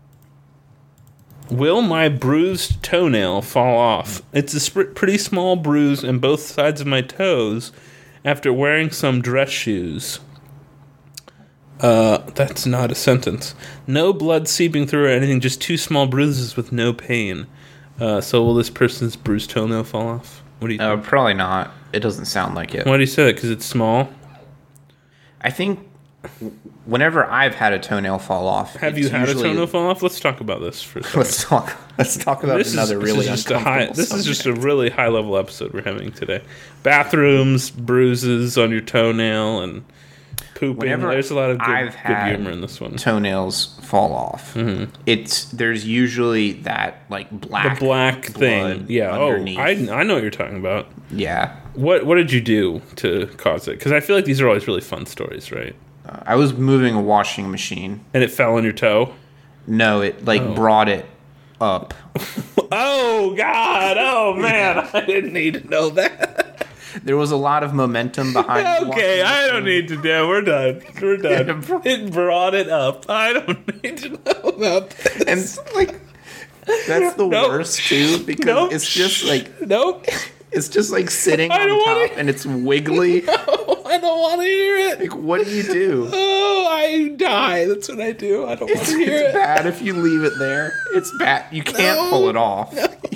Speaker 1: Will my bruised toenail fall off? It's a sp- pretty small bruise in both sides of my toes after wearing some dress shoes. Uh, that's not a sentence. No blood seeping through or anything, just two small bruises with no pain. Uh, so will this person's bruised toenail fall off? What do you
Speaker 2: Uh,
Speaker 1: think?
Speaker 2: probably not. It doesn't sound like it.
Speaker 1: Why do you say that? Because it's small?
Speaker 2: I think whenever I've had a toenail fall off,
Speaker 1: Have
Speaker 2: it's
Speaker 1: you had
Speaker 2: usually-
Speaker 1: a toenail fall off? Let's talk about this for a second.
Speaker 2: Let's talk. Let's talk about
Speaker 1: This is,
Speaker 2: another
Speaker 1: this
Speaker 2: really
Speaker 1: is just a high.
Speaker 2: uncomfortable
Speaker 1: This is just a
Speaker 2: subject.
Speaker 1: really high level episode we're having today. Bathrooms, bruises on your toenail, and pooping.
Speaker 2: Whenever
Speaker 1: There's a lot of good,
Speaker 2: I've
Speaker 1: good
Speaker 2: had
Speaker 1: humor in this one.
Speaker 2: toenails fall off.
Speaker 1: Mm-hmm.
Speaker 2: It's there's usually that like
Speaker 1: The
Speaker 2: black
Speaker 1: black thing.
Speaker 2: blood
Speaker 1: Yeah.
Speaker 2: underneath.
Speaker 1: Oh, I I know what you're talking about.
Speaker 2: yeah.
Speaker 1: What What did you do to cause it? Because I feel like these are always really fun stories, right?
Speaker 2: Uh, I was moving a washing machine.
Speaker 1: And it fell on your toe.
Speaker 2: No, it like
Speaker 1: Oh.
Speaker 2: brought it up.
Speaker 1: Oh God! Oh man! I didn't need to know that.
Speaker 2: There was a lot of momentum behind. the
Speaker 1: Okay,
Speaker 2: washing
Speaker 1: I don't need to know. We're done. We're done.
Speaker 2: Yeah.
Speaker 1: It brought it up. I don't need to know about this.
Speaker 2: and like that's the
Speaker 1: Nope.
Speaker 2: worst too because
Speaker 1: Nope.
Speaker 2: it's just like
Speaker 1: Nope.
Speaker 2: it's just like sitting
Speaker 1: I
Speaker 2: on
Speaker 1: don't
Speaker 2: top
Speaker 1: wanna-
Speaker 2: and it's wiggly.
Speaker 1: Oh, I don't want to hear it.
Speaker 2: Like what do you do?
Speaker 1: Oh, I die. That's what I do. I don't want
Speaker 2: It's,
Speaker 1: to hear
Speaker 2: it's
Speaker 1: it.
Speaker 2: bad if you leave it there. It's bad. You can't
Speaker 1: No.
Speaker 2: pull it off.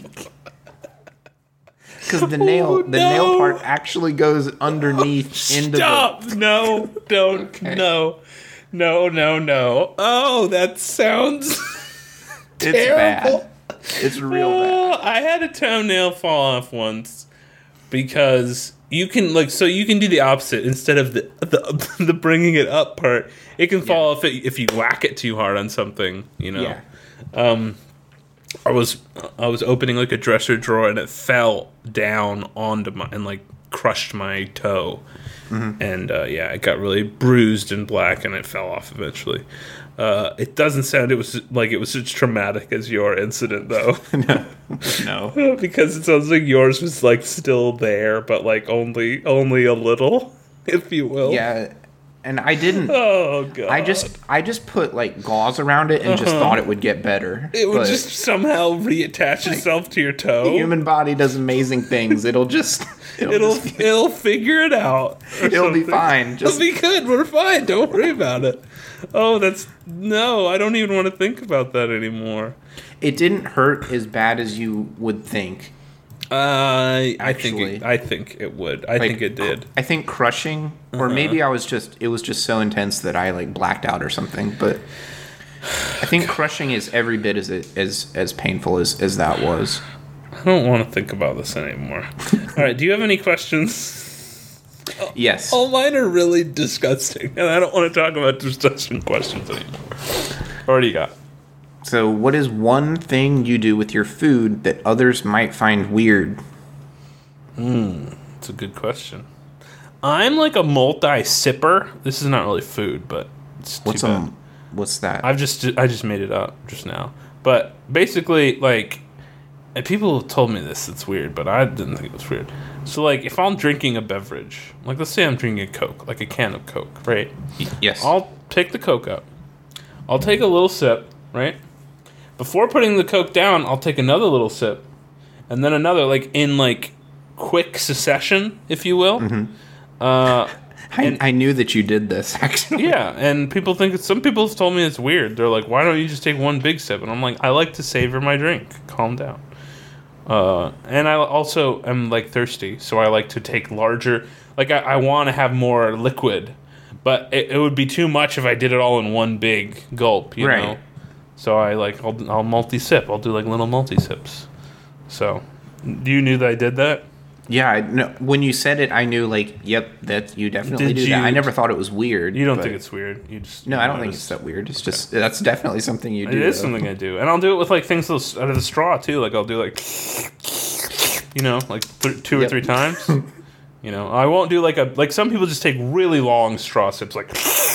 Speaker 2: Because the nail,
Speaker 1: Oh,
Speaker 2: the
Speaker 1: no.
Speaker 2: nail part actually goes underneath into
Speaker 1: Stop. No, don't.
Speaker 2: Okay.
Speaker 1: No. No, no, no. Oh, that sounds
Speaker 2: the. It's
Speaker 1: terrible.
Speaker 2: bad. It's real bad.
Speaker 1: Oh, I had a toenail fall off once because you can like so you can do the opposite instead of the the, the bringing it up part. It can fall off if you whack it too hard on something. You know.
Speaker 2: Yeah.
Speaker 1: Um, I was I was opening like a dresser drawer and it fell down onto my and like crushed my toe,
Speaker 2: Mm-hmm.
Speaker 1: and uh, yeah, it got really bruised and black and it fell off eventually. Uh, it doesn't sound it was like it was as traumatic as your incident though,
Speaker 2: No.
Speaker 1: because it sounds like yours was like still there, but like only only a little, if you will.
Speaker 2: Yeah. And I didn't.
Speaker 1: Oh god.
Speaker 2: I just I just put like gauze around it and just thought it would get better.
Speaker 1: it would
Speaker 2: But
Speaker 1: just somehow reattach itself to your toe.
Speaker 2: the human body does amazing things. It'll just it'll,
Speaker 1: It'll
Speaker 2: just-
Speaker 1: it'll figure it out. or
Speaker 2: it'll be
Speaker 1: something.
Speaker 2: fine.
Speaker 1: It'll
Speaker 2: Just
Speaker 1: be good. We're fine. Don't worry about it. Oh, that's no. I don't even want to think about that anymore.
Speaker 2: it didn't hurt as bad as you would think.
Speaker 1: Uh, I think
Speaker 2: Actually.
Speaker 1: it, I think it would. I
Speaker 2: Like,
Speaker 1: think it did.
Speaker 2: I think crushing, or
Speaker 1: Uh-huh.
Speaker 2: maybe I was just it was just so intense that I like blacked out or something. But I think crushing is every bit as it, as as painful as as that was.
Speaker 1: I don't want to think about this anymore. All right, do you have any questions?
Speaker 2: Yes.
Speaker 1: All mine are really disgusting, and I don't want to talk about disgusting questions anymore. What do you got?
Speaker 2: So, what is one thing you do with your food that others might find weird?
Speaker 1: It's a good question. I'm like a multi-sipper. This is not really food, but it's too
Speaker 2: What's
Speaker 1: bad.
Speaker 2: um what's that?
Speaker 1: I've just I just made it up just now. But basically, like, and people have told me this. It's weird, but I didn't think it was weird. So, like, if I'm drinking a beverage, like let's say I'm drinking a Coke, like a can of Coke, right?
Speaker 2: Yes.
Speaker 1: I'll pick the Coke up. I'll take a little sip, right? Before putting the Coke down, I'll take another little sip, and then another, like in like quick succession, if you will.
Speaker 2: Mm-hmm.
Speaker 1: Uh,
Speaker 2: I, I knew that you did this, actually.
Speaker 1: yeah, and people think it's, some people have told me it's weird. They're like, "Why don't you just take one big sip?" And I'm like, "I like to savor my drink. Calm down." Uh, and I also am like thirsty, so I like to take larger. Like I, I want to have more liquid, but it, it would be too much if I did it all in one big gulp. You
Speaker 2: Right.
Speaker 1: know. So I like I'll, I'll multi sip. I'll do like little multi sips. So, you knew that I did that?
Speaker 2: Yeah, I, no, when you said it, I knew, like, yep, that you definitely
Speaker 1: Did
Speaker 2: do that.
Speaker 1: you-
Speaker 2: I never thought it was weird.
Speaker 1: You don't
Speaker 2: but-
Speaker 1: think it's weird? You just
Speaker 2: No,
Speaker 1: you
Speaker 2: I don't think
Speaker 1: noticed.
Speaker 2: it's that weird. It's just, that's definitely something you do.
Speaker 1: It is
Speaker 2: though.
Speaker 1: something I do, and I'll do it with like things out of the straw too. Like I'll do like, you know, like th- two or
Speaker 2: Yep.
Speaker 1: three times. You know, I won't do like a like some people just take really long straw sips. Like,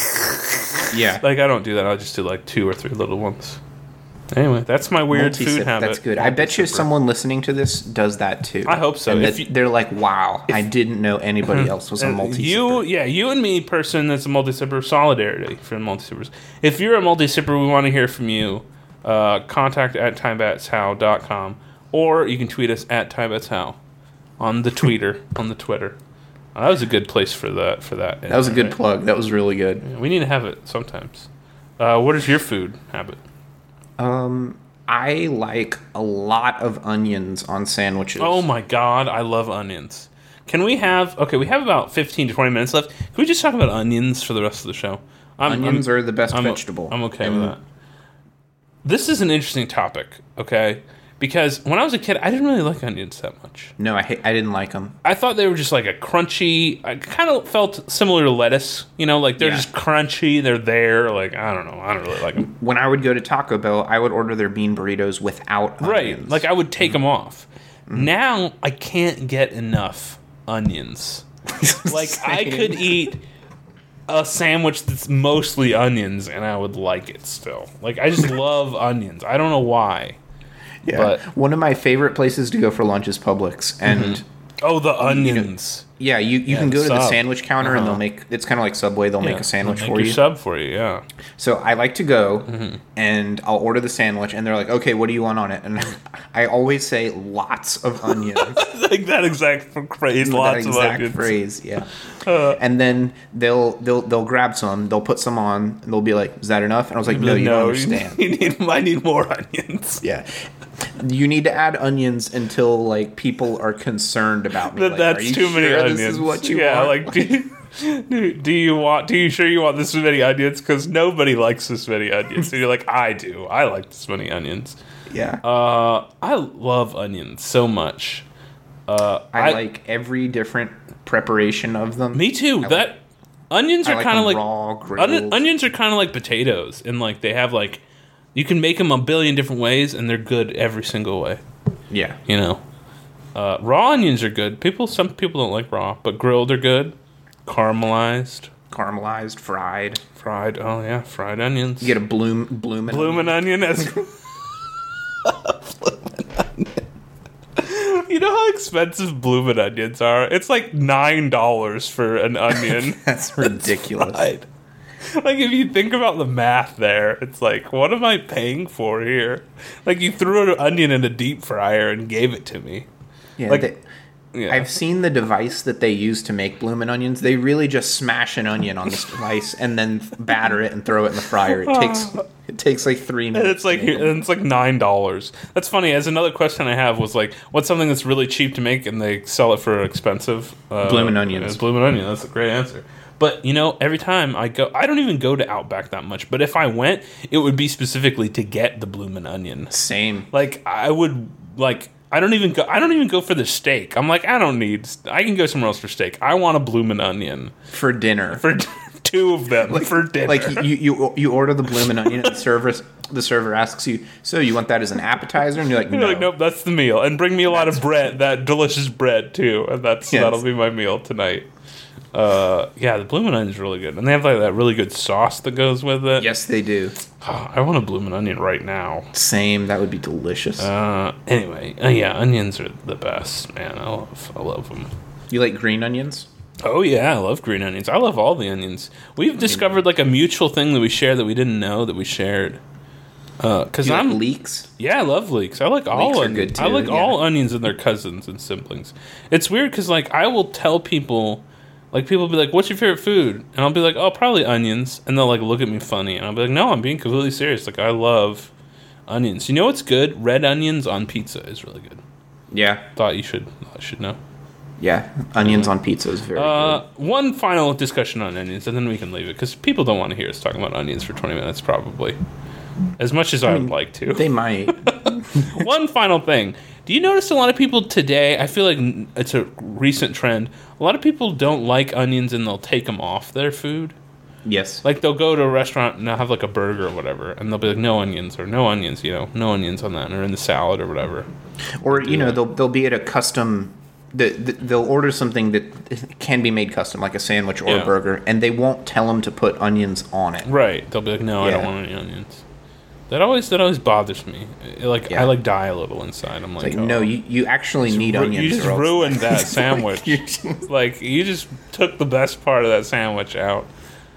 Speaker 2: Yeah.
Speaker 1: like I don't do that. I'll just do like two or three little ones. Anyway, that's my weird
Speaker 2: Multi-sip,
Speaker 1: food habit.
Speaker 2: That's good. I bet you
Speaker 1: Multi-sipper.
Speaker 2: someone listening to this does that too.
Speaker 1: I hope so.
Speaker 2: And
Speaker 1: If
Speaker 2: that
Speaker 1: you-
Speaker 2: they're like, wow, I didn't know anybody else was a
Speaker 1: And
Speaker 2: multi
Speaker 1: You, yeah, you and me, person that's a multi-sipper, solidarity for multi-sippers. If you're a multi-sipper, we want to hear from you. Uh, contact at tybatshow dot com, or you can tweet us at tybatshow on the tweeter, on the Twitter. Uh, that was a good place for that. For that,
Speaker 2: That was a good
Speaker 1: right?
Speaker 2: plug. That was really good.
Speaker 1: Yeah, we need to have it sometimes. Uh, what is your food habit?
Speaker 2: Um, I like a lot of onions on sandwiches.
Speaker 1: Oh my god, I love onions. Can we have okay? We have about fifteen to twenty minutes left. Can we just talk about onions for the rest of the show? I'm,
Speaker 2: Onions
Speaker 1: I'm-
Speaker 2: are the best
Speaker 1: I'm,
Speaker 2: vegetable.
Speaker 1: I'm okay
Speaker 2: And
Speaker 1: with that. This is an interesting topic, okay? Because when I was a kid, I didn't really like onions that much.
Speaker 2: No, I ha- I didn't like them.
Speaker 1: I thought they were just like a crunchy. I kind of felt similar to lettuce, you know, like they're
Speaker 2: Yeah.
Speaker 1: just crunchy. They're there, like I don't know. I don't really like them.
Speaker 2: When I would go to Taco Bell, I would order their bean burritos without
Speaker 1: Right,
Speaker 2: onions.
Speaker 1: like I would take
Speaker 2: Mm-hmm.
Speaker 1: them off. Now I can't get enough onions. Like I could eat a sandwich that's mostly onions and I would like it still. Like I just love onions. I don't know why.
Speaker 2: Yeah.
Speaker 1: but-
Speaker 2: One of my favorite places to go for lunch is Publix, and
Speaker 1: Oh, the onions.
Speaker 2: yeah, you, you
Speaker 1: Yeah,
Speaker 2: can go to the
Speaker 1: sub.
Speaker 2: sandwich counter and they'll
Speaker 1: Uh-huh.
Speaker 2: make it's kind of like Subway. They'll make
Speaker 1: Yeah,
Speaker 2: a sandwich
Speaker 1: they'll
Speaker 2: for
Speaker 1: make
Speaker 2: you.
Speaker 1: your sub for you, yeah.
Speaker 2: So I like to go
Speaker 1: Mm-hmm.
Speaker 2: and I'll order the sandwich, and they're like, "Okay, what do you want on it?" And I always say lots of onions.
Speaker 1: Like that exact phrase, lots
Speaker 2: that
Speaker 1: of
Speaker 2: exact
Speaker 1: onions.
Speaker 2: phrase, yeah.
Speaker 1: Uh,
Speaker 2: And then they'll they'll they'll grab some, they'll put some on, and they'll be like, "Is that enough?" And I was like, "No, you don't understand."
Speaker 1: You need, I need more onions.
Speaker 2: Yeah. You need to add onions until like people are concerned about me.
Speaker 1: That,
Speaker 2: Like,
Speaker 1: that's
Speaker 2: are you
Speaker 1: too many
Speaker 2: sure
Speaker 1: onions.
Speaker 2: This is what you
Speaker 1: yeah,
Speaker 2: want?
Speaker 1: like do you, do, do you want? Do you sure you want this many onions? Because nobody likes this many onions. And you're like, I do. I like this many onions.
Speaker 2: yeah.
Speaker 1: Uh, I love onions so much. Uh,
Speaker 2: I, like every different preparation of them.
Speaker 1: me too.
Speaker 2: I
Speaker 1: that onions
Speaker 2: I
Speaker 1: are
Speaker 2: like
Speaker 1: kind of
Speaker 2: them
Speaker 1: like
Speaker 2: raw, grilled.
Speaker 1: Onion, onions are kind of like potatoes, and like they have like you can make them a billion different ways, and they're good every single way.
Speaker 2: Yeah.
Speaker 1: You know, uh, raw onions are good. People, some people don't like raw, but grilled are good. Caramelized,
Speaker 2: Caramelized, fried.
Speaker 1: fried. Oh yeah, fried onions.
Speaker 2: You get a bloom bloomin'
Speaker 1: bloomin' onion as. You know how expensive bloomin' onions are? It's like nine dollars for an onion.
Speaker 2: That's ridiculous.
Speaker 1: Fried. Like if you think about the math there, it's like, what am I paying for here? Like you threw an onion in a deep fryer and gave it to me.
Speaker 2: Yeah,
Speaker 1: Like-
Speaker 2: they-
Speaker 1: Yeah.
Speaker 2: I've seen the device that they use to make bloomin' onions. They really just smash an onion on this device and then batter it and throw it in the fryer. It takes it It takes like three
Speaker 1: And
Speaker 2: minutes.
Speaker 1: it's like
Speaker 2: to make them.
Speaker 1: and it's like nine dollars. That's funny. As another question I have was like, what's something that's really cheap to make and they sell it for expensive? Uh,
Speaker 2: Bloomin' onions.
Speaker 1: uh, Bloomin' onion. That's a great answer. But you know, every time I go, I don't even go to Outback that much. But if I went, it would be specifically to get the bloomin' onion.
Speaker 2: Same.
Speaker 1: Like I would like. I don't even go. I don't even go for the steak. I'm like, I don't need. I can go somewhere else for steak. I want a bloomin' onion
Speaker 2: For dinner.
Speaker 1: for two of them for dinner.
Speaker 2: Like you, you, you order the bloomin' onion, and the server, the server asks you, "So you want that as an appetizer?" And you're like,
Speaker 1: You're
Speaker 2: "No."
Speaker 1: like, nope, that's the meal. And bring me a lot of bread, that delicious bread too. And that's
Speaker 2: Yes.
Speaker 1: that'll be my meal tonight. Uh, yeah, the bloomin' onion is really good, and they have like that really good sauce that goes with it.
Speaker 2: Yes, they do.
Speaker 1: Oh, I want a bloomin' onion right now.
Speaker 2: Same. That would be delicious.
Speaker 1: Uh, anyway, uh, yeah, onions are the best, man. I love, I love them.
Speaker 2: You like green onions?
Speaker 1: Oh yeah, I love green onions. I love all the onions. We've discovered like a mutual thing that we share that we didn't know that we shared. Because
Speaker 2: Do you
Speaker 1: I'm
Speaker 2: like leeks?
Speaker 1: Yeah, I love leeks. I like all
Speaker 2: Leeks are
Speaker 1: onions.
Speaker 2: good,
Speaker 1: I
Speaker 2: too,
Speaker 1: like
Speaker 2: yeah.
Speaker 1: all onions and their cousins and siblings. It's weird because like I will tell people, like people will be like, "What's your favorite food?" And I'll be like, "Oh, probably onions." And they'll like look at me funny, and I'll be like, "No, I'm being completely serious. Like I love onions. You know what's good? Red onions on pizza is really good.
Speaker 2: Yeah.
Speaker 1: Thought you should I should know."
Speaker 2: Yeah. Onions on pizza is very
Speaker 1: Uh,
Speaker 2: good.
Speaker 1: one final discussion on onions, and then we can leave it because people don't want to hear us talking about onions for twenty minutes, probably. As much as I, would like to.
Speaker 2: They might.
Speaker 1: One final thing. Do you notice a lot of people today, I feel like n- it's a recent trend, a lot of people don't like onions and they'll take them off their food?
Speaker 2: Yes.
Speaker 1: Like they'll go to a restaurant and they'll have like a burger or whatever, and they'll be like, no onions, or no onions, you know, no onions on that, or in the salad or whatever.
Speaker 2: Or you know, they'll they'll be at a custom. The, the, they'll order something that can be made custom, like a sandwich or
Speaker 1: Yeah.
Speaker 2: a burger, and they won't tell them to put onions on it.
Speaker 1: Right. They'll be like, no, I don't
Speaker 2: Yeah.
Speaker 1: want any onions. That always that always bothers me. It, like
Speaker 2: Yeah.
Speaker 1: I like die a little inside. I'm like,
Speaker 2: Like,
Speaker 1: oh,
Speaker 2: no, you, you actually need
Speaker 1: ru-
Speaker 2: onions.
Speaker 1: You just
Speaker 2: or else-
Speaker 1: ruined that sandwich.
Speaker 2: You just-
Speaker 1: Like you just took the best part of that sandwich out.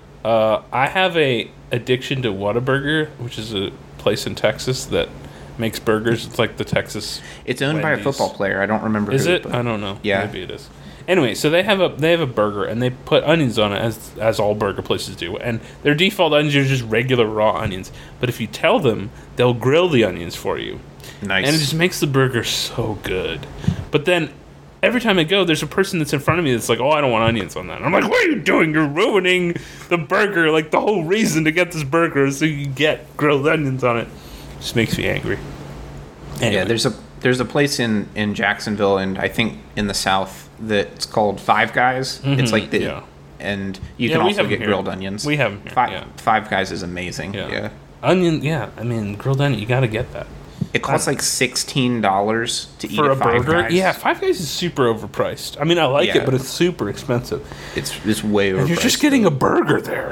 Speaker 1: Uh, I have a addiction to Whataburger, which is a place in Texas that makes burgers. It's like the Texas.
Speaker 2: It's owned by a
Speaker 1: Wendy's.
Speaker 2: football player. I don't remember.
Speaker 1: Is
Speaker 2: who,
Speaker 1: it?
Speaker 2: but-
Speaker 1: I don't know.
Speaker 2: Yeah.
Speaker 1: Maybe it is. Anyway, so they have a they have a burger and they put onions on it as as all burger places do, and their default onions are just regular raw onions. But if you tell them, they'll grill the onions for you,
Speaker 2: Nice.
Speaker 1: and it just makes the burger so good. But then every time I go, there's a person that's in front of me that's like, "Oh, I don't want onions on that." And I'm like, "What are you doing? You're ruining the burger. Like the whole reason to get this burger is so you can get grilled onions on it." Just makes me angry. Anyway.
Speaker 2: Yeah, there's a there's a place in, in Jacksonville and I think in the South that's called Five Guys. It's like the
Speaker 1: yeah.
Speaker 2: and you
Speaker 1: Yeah,
Speaker 2: can
Speaker 1: we
Speaker 2: also
Speaker 1: have 'em
Speaker 2: get
Speaker 1: here.
Speaker 2: grilled onions.
Speaker 1: We have 'em here,
Speaker 2: Five,
Speaker 1: yeah.
Speaker 2: Five Guys is amazing.
Speaker 1: Yeah.
Speaker 2: Yeah.
Speaker 1: Onion, yeah. I mean, grilled onion, you got to get that.
Speaker 2: It costs like sixteen dollars to eat
Speaker 1: For
Speaker 2: a
Speaker 1: a
Speaker 2: Five
Speaker 1: burger?
Speaker 2: Guys.
Speaker 1: Yeah, Five Guys is super overpriced. I mean, I like
Speaker 2: Yeah.
Speaker 1: it, but it's super expensive.
Speaker 2: It's it's way over.
Speaker 1: And you're just getting a burger there.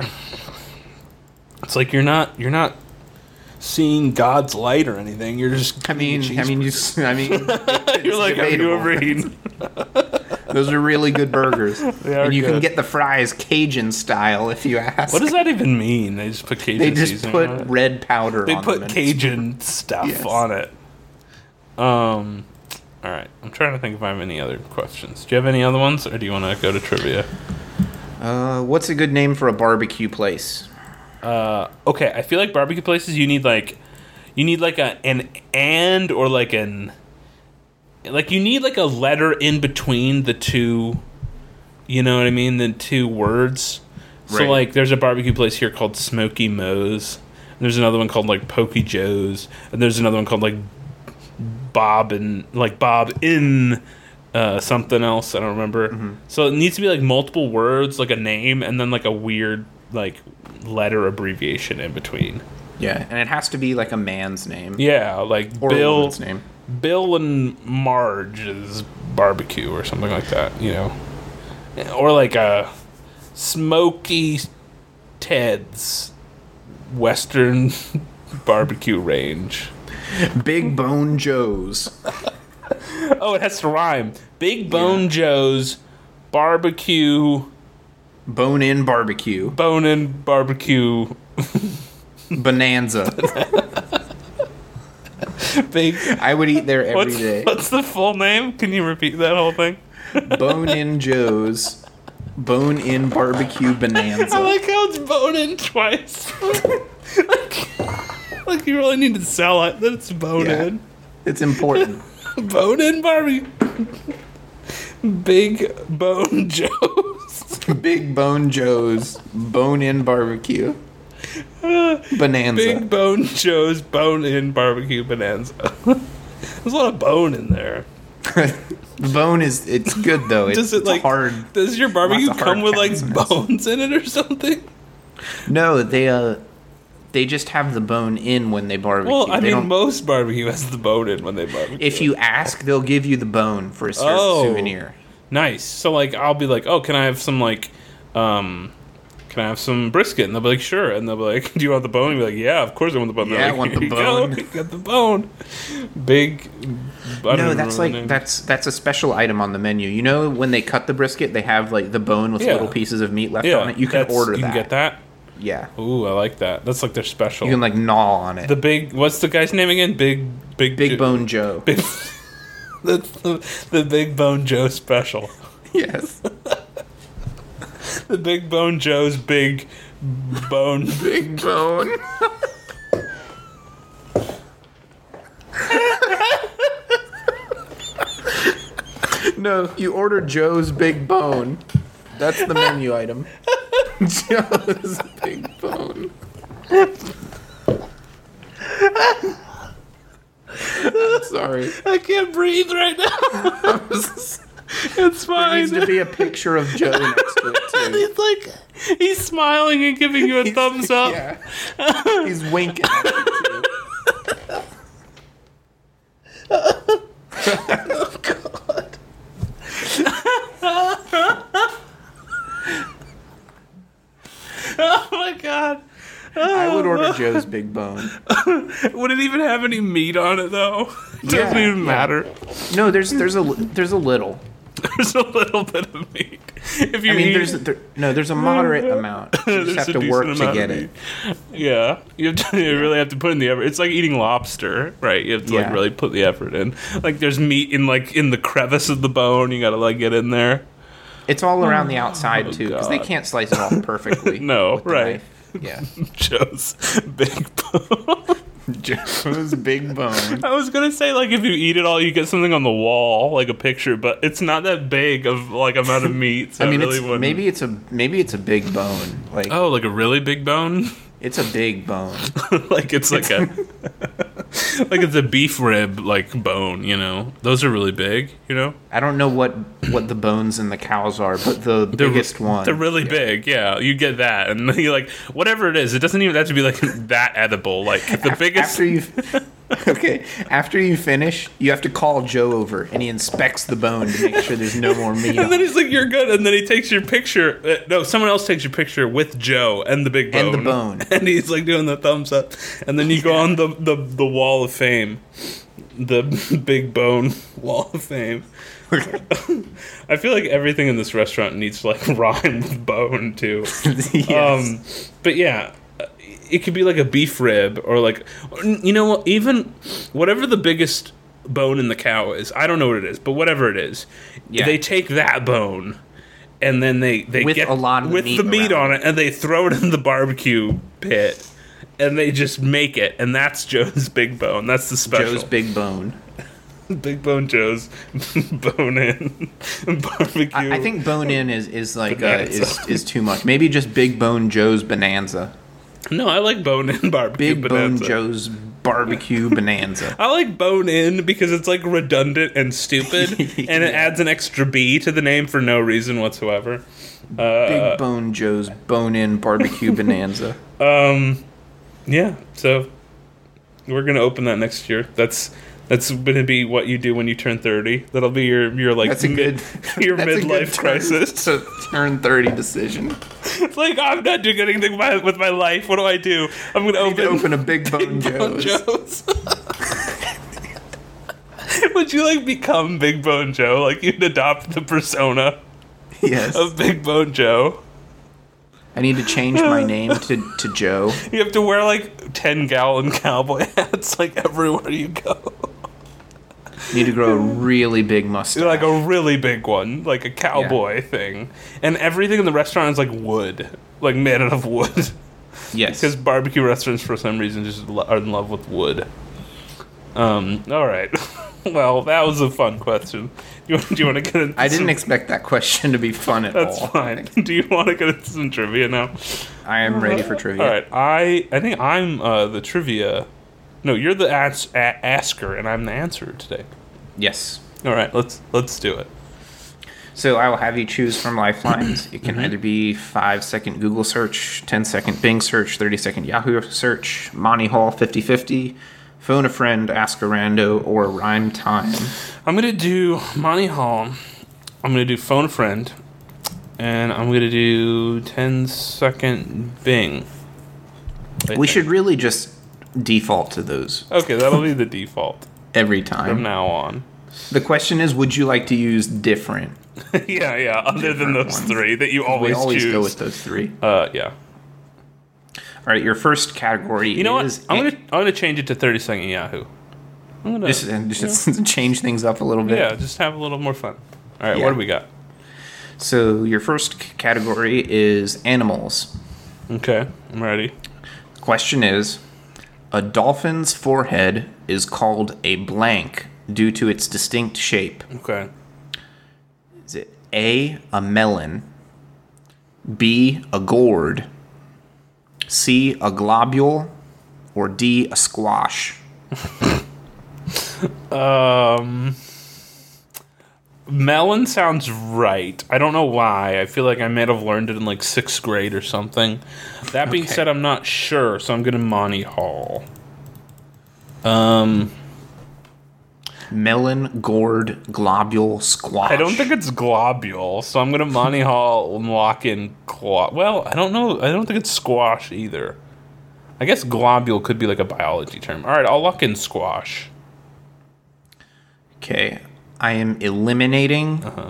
Speaker 1: It's like you're not you're not seeing God's light or anything. You're just
Speaker 2: I mean, I mean, you, s- I mean,
Speaker 1: you're like, have you
Speaker 2: debatable.
Speaker 1: ever eaten?
Speaker 2: those are really good burgers,
Speaker 1: They are
Speaker 2: and you can
Speaker 1: good.
Speaker 2: get the fries Cajun style if you ask.
Speaker 1: What does that even mean? They just put Cajun
Speaker 2: They just
Speaker 1: seasoning
Speaker 2: put
Speaker 1: on it?
Speaker 2: red powder.
Speaker 1: They
Speaker 2: on
Speaker 1: put
Speaker 2: them and
Speaker 1: Cajun stuff
Speaker 2: Yes.
Speaker 1: on it. Um, all right. I'm trying to think if I have any other questions. Do you have any other ones, or do you want to go to trivia?
Speaker 2: Uh, what's a good name for a barbecue place?
Speaker 1: Uh, okay. I feel like barbecue places you need like, you need like a an and or like an, like you need like a letter in between the two. You know what I mean? The two words. So
Speaker 2: Right.
Speaker 1: like, there's a barbecue place here called Smoky Moe's. And there's another one called like Pokey Joe's, and there's another one called like Bob and like Bob in uh, something else. I don't remember.
Speaker 2: Mm-hmm.
Speaker 1: So it needs to be like multiple words, like a name, and then like a weird like letter abbreviation in between.
Speaker 2: Yeah, and it has to be like a man's name
Speaker 1: Yeah, like
Speaker 2: or a
Speaker 1: Bill,
Speaker 2: woman's name.
Speaker 1: Bill and Marge's barbecue or something like that. You know, or like a Smoky Ted's Western barbecue range.
Speaker 2: Big Bone Joe's.
Speaker 1: Oh, it has to rhyme. Big Bone
Speaker 2: Yeah.
Speaker 1: Joe's barbecue,
Speaker 2: Bone In Barbecue.
Speaker 1: bone in barbecue.
Speaker 2: Bonanza.
Speaker 1: Big.
Speaker 2: I would eat there every
Speaker 1: What's
Speaker 2: day.
Speaker 1: what's the full name? Can you repeat that whole thing?
Speaker 2: Bone In Joe's. Bone In Barbecue
Speaker 1: I
Speaker 2: Bonanza.
Speaker 1: like how it's bone in twice. Like, Like, you really need to sell it that it's bone
Speaker 2: Yeah.
Speaker 1: in.
Speaker 2: It's important.
Speaker 1: Bone in barbecue. Big Bone Joe's.
Speaker 2: Big Bone Joe's Bone In Barbecue Bonanza.
Speaker 1: Big Bone Joe's Bone In Barbecue Bonanza. There's a lot of bone in there.
Speaker 2: The bone is, it's good though. It's,
Speaker 1: Does it
Speaker 2: it's
Speaker 1: like
Speaker 2: hard.
Speaker 1: Does your barbecue
Speaker 2: lots of
Speaker 1: come
Speaker 2: hard
Speaker 1: with like
Speaker 2: consonants.
Speaker 1: bones in it or something?
Speaker 2: No, they uh, they just have the bone in when they barbecue.
Speaker 1: Well, I
Speaker 2: They
Speaker 1: mean,
Speaker 2: don't-
Speaker 1: most barbecue has the bone in when they barbecue.
Speaker 2: if you ask, they'll give you the bone for a certain
Speaker 1: Oh.
Speaker 2: souvenir.
Speaker 1: Nice. So like, I'll be like, oh, can I have some like, um, can I have some brisket? And they'll be like, sure. And they'll be like, do you want the bone? And you'll be like, yeah, of course I want the bone. They're
Speaker 2: Yeah, I
Speaker 1: like,
Speaker 2: want the
Speaker 1: "Here you
Speaker 2: bone."
Speaker 1: go. You got the bone. Big. I don't
Speaker 2: No,
Speaker 1: even
Speaker 2: that's
Speaker 1: remember
Speaker 2: like
Speaker 1: the name.
Speaker 2: that's that's a special item on the menu. You know, when they cut the brisket, they have like the bone with
Speaker 1: Yeah.
Speaker 2: little pieces of meat left
Speaker 1: yeah.
Speaker 2: on it. You can
Speaker 1: that's-
Speaker 2: order
Speaker 1: you
Speaker 2: that.
Speaker 1: can get that.
Speaker 2: Yeah,
Speaker 1: Ooh, I like that. That's like their special.
Speaker 2: you can like gnaw on it.
Speaker 1: the big. What's the guy's name again? Big. Big.
Speaker 2: Big
Speaker 1: Jo-
Speaker 2: Bone Joe.
Speaker 1: Big. That's the, the Big Bone Joe special.
Speaker 2: Yes,
Speaker 1: The Big Bone Joe's Big Bone.
Speaker 2: Big Bone. No, you order Joe's Big Bone. That's the menu item. Joe's Big Bone. I'm sorry.
Speaker 1: I can't breathe right now. It's
Speaker 2: There
Speaker 1: fine.
Speaker 2: needs to be a picture of Joe next to it too.
Speaker 1: He's like, he's smiling and giving you a thumbs up.
Speaker 2: Yeah. He's winking at you too.
Speaker 1: Oh God. Oh my God.
Speaker 2: I would order Joe's Big Bone.
Speaker 1: Would it even have any meat on it though? It doesn't
Speaker 2: Yeah,
Speaker 1: even
Speaker 2: yeah.
Speaker 1: matter.
Speaker 2: No, there's there's a there's a little.
Speaker 1: There's a little bit of meat. If you
Speaker 2: I mean,
Speaker 1: eat,
Speaker 2: there's there, no, there's a moderate amount. You just
Speaker 1: there's
Speaker 2: have
Speaker 1: a
Speaker 2: to work
Speaker 1: decent
Speaker 2: to
Speaker 1: amount
Speaker 2: get
Speaker 1: of
Speaker 2: it.
Speaker 1: meat. Yeah, you, have to, you really have to put in the effort. It's like eating lobster, right? You have to like
Speaker 2: Yeah.
Speaker 1: really put the effort in. Like there's meat in like in the crevice of the bone. You gotta like get in there.
Speaker 2: It's all around the outside too, because they
Speaker 1: God.
Speaker 2: can't slice it off perfectly.
Speaker 1: No,
Speaker 2: with the
Speaker 1: right.
Speaker 2: knife. Yeah.
Speaker 1: Joe's big bone.
Speaker 2: Joe's Big Bone.
Speaker 1: I was gonna say like if you eat it all, you get something on the wall, like a picture, but it's not that big of like amount of meat. So
Speaker 2: I mean,
Speaker 1: it really
Speaker 2: it's,
Speaker 1: wouldn't.
Speaker 2: maybe it's a maybe it's a big bone. Like
Speaker 1: Oh, like a really big bone.
Speaker 2: it's a big bone.
Speaker 1: Like it's like a like it's a beef rib like bone, you know. Those are really big, you know.
Speaker 2: I don't know what what the bones in the cows are, but the
Speaker 1: They're,
Speaker 2: biggest one.
Speaker 1: They're really big, yeah. You get that, and you like whatever it is. It doesn't even have to be like that edible. Like the
Speaker 2: Af-
Speaker 1: biggest.
Speaker 2: After you, okay, after you finish, you have to call Joe over, and he inspects the bone to make sure there's no more meat.
Speaker 1: And
Speaker 2: on
Speaker 1: then
Speaker 2: it.
Speaker 1: he's like, "You're good." And then he takes your picture. Uh, no, someone else takes your picture with Joe and the big bone.
Speaker 2: And the bone.
Speaker 1: And he's like doing the thumbs up. And then you go on the, the the wall of fame, the Big Bone Wall of Fame. I feel like everything in this restaurant needs to like rhyme with bone too.
Speaker 2: Yes.
Speaker 1: Um, but yeah, it could be like a beef rib or like, you know what? Even whatever the biggest bone in the cow is, I don't know what it is, but whatever it is,
Speaker 2: Yeah.
Speaker 1: they take that bone and then they they
Speaker 2: With
Speaker 1: get
Speaker 2: a lot of the
Speaker 1: with
Speaker 2: meat
Speaker 1: the meat
Speaker 2: around
Speaker 1: on it and they throw it in the barbecue pit and they just make it, and that's Joe's Big Bone. That's the special.
Speaker 2: Joe's Big Bone.
Speaker 1: Big Bone Joe's bone in barbecue.
Speaker 2: I, I think bone in is is like uh,
Speaker 1: Bonanza.
Speaker 2: is is too much. Maybe just Big Bone Joe's Bonanza.
Speaker 1: no, I like bone in barbecue.
Speaker 2: Big
Speaker 1: bonanza.
Speaker 2: Bone Joe's Barbecue Bonanza.
Speaker 1: I like bone in because it's like redundant and stupid, and it
Speaker 2: Yeah.
Speaker 1: adds an extra B to the name for no reason whatsoever. Uh,
Speaker 2: Big Bone Joe's Bone In Barbecue Bonanza.
Speaker 1: um, yeah. So we're gonna open that next year. That's that's gonna be what you do when you turn thirty. That'll be your your like
Speaker 2: That's a
Speaker 1: mid,
Speaker 2: good
Speaker 1: your
Speaker 2: that's a good
Speaker 1: midlife
Speaker 2: turn
Speaker 1: crisis.
Speaker 2: to turn thirty decision.
Speaker 1: It's like I'm not doing anything with my, with my life. What do I do? I'm gonna
Speaker 2: I need
Speaker 1: open
Speaker 2: to open a Big Bone
Speaker 1: Bone
Speaker 2: Joe's.
Speaker 1: Joe's. Would you like become Big Bone Joe? Like you'd adopt the persona
Speaker 2: Yes.
Speaker 1: of Big Bone Joe?
Speaker 2: I need to change my name to, to Joe.
Speaker 1: You have to wear like ten gallon cowboy hats like everywhere you go.
Speaker 2: Need to grow a really big mustache.
Speaker 1: Like a really big one, like a cowboy thing. And everything in the restaurant is like wood, like made out of wood.
Speaker 2: Yes.
Speaker 1: Because barbecue restaurants, for some reason, just lo- are in love with wood. Um. All right. Well, that was a fun question. Do you, do you want to get into
Speaker 2: I didn't
Speaker 1: some,
Speaker 2: expect that question to be fun at
Speaker 1: That's
Speaker 2: all.
Speaker 1: fine. Do you want to get into some trivia now?
Speaker 2: I am ready for trivia.
Speaker 1: All right. I I think I'm uh, the trivia. No, you're the as- a- asker, and I'm the answerer today.
Speaker 2: Yes.
Speaker 1: All right. Let's let's do it.
Speaker 2: So I will have you choose from lifelines. It can
Speaker 1: Mm-hmm.
Speaker 2: either be five second Google search, ten second Bing search, thirty second Yahoo search, Monty Hall fifty fifty, phone a friend, ask a rando, or rhyme time.
Speaker 1: I'm gonna do Monty Hall. I'm gonna do phone a friend, and I'm gonna do ten second Bing. I
Speaker 2: We
Speaker 1: think.
Speaker 2: should really just default to those
Speaker 1: Okay, that'll be the default
Speaker 2: every
Speaker 1: from
Speaker 2: time.
Speaker 1: now on.
Speaker 2: The question is, would you like to use different?
Speaker 1: yeah, yeah. Other than
Speaker 2: Different
Speaker 1: those
Speaker 2: ones.
Speaker 1: three that you
Speaker 2: We
Speaker 1: always,
Speaker 2: always
Speaker 1: choose.
Speaker 2: go with those three.
Speaker 1: Uh, yeah.
Speaker 2: All right, your first category
Speaker 1: You know what?
Speaker 2: is...
Speaker 1: I'm gonna I'm gonna change it to thirty second Yahoo. I'm gonna
Speaker 2: Just, and just change things up a little bit.
Speaker 1: yeah, just have a little more fun. All right,
Speaker 2: Yeah.
Speaker 1: what do we got?
Speaker 2: So your first c- category is animals.
Speaker 1: Okay, I'm ready.
Speaker 2: Question is, a dolphin's forehead is called a blank due to its distinct shape.
Speaker 1: Okay.
Speaker 2: Is it A, a melon, B, a gourd, C, a globule, or D, a squash?
Speaker 1: Um, melon sounds right. I don't know why. I feel like I might have learned it in like sixth grade or something. That being
Speaker 2: Okay.
Speaker 1: said, I'm not sure, so I'm gonna Monty Hall. Um,
Speaker 2: Melon, gourd, globule, squash.
Speaker 1: I don't think it's globule, so I'm gonna Monty Hall and lock in glo- Well, I don't know. I don't think it's squash either. I guess globule could be like a biology term. All right, I'll lock in squash.
Speaker 2: Okay, I am eliminating
Speaker 1: Uh-huh.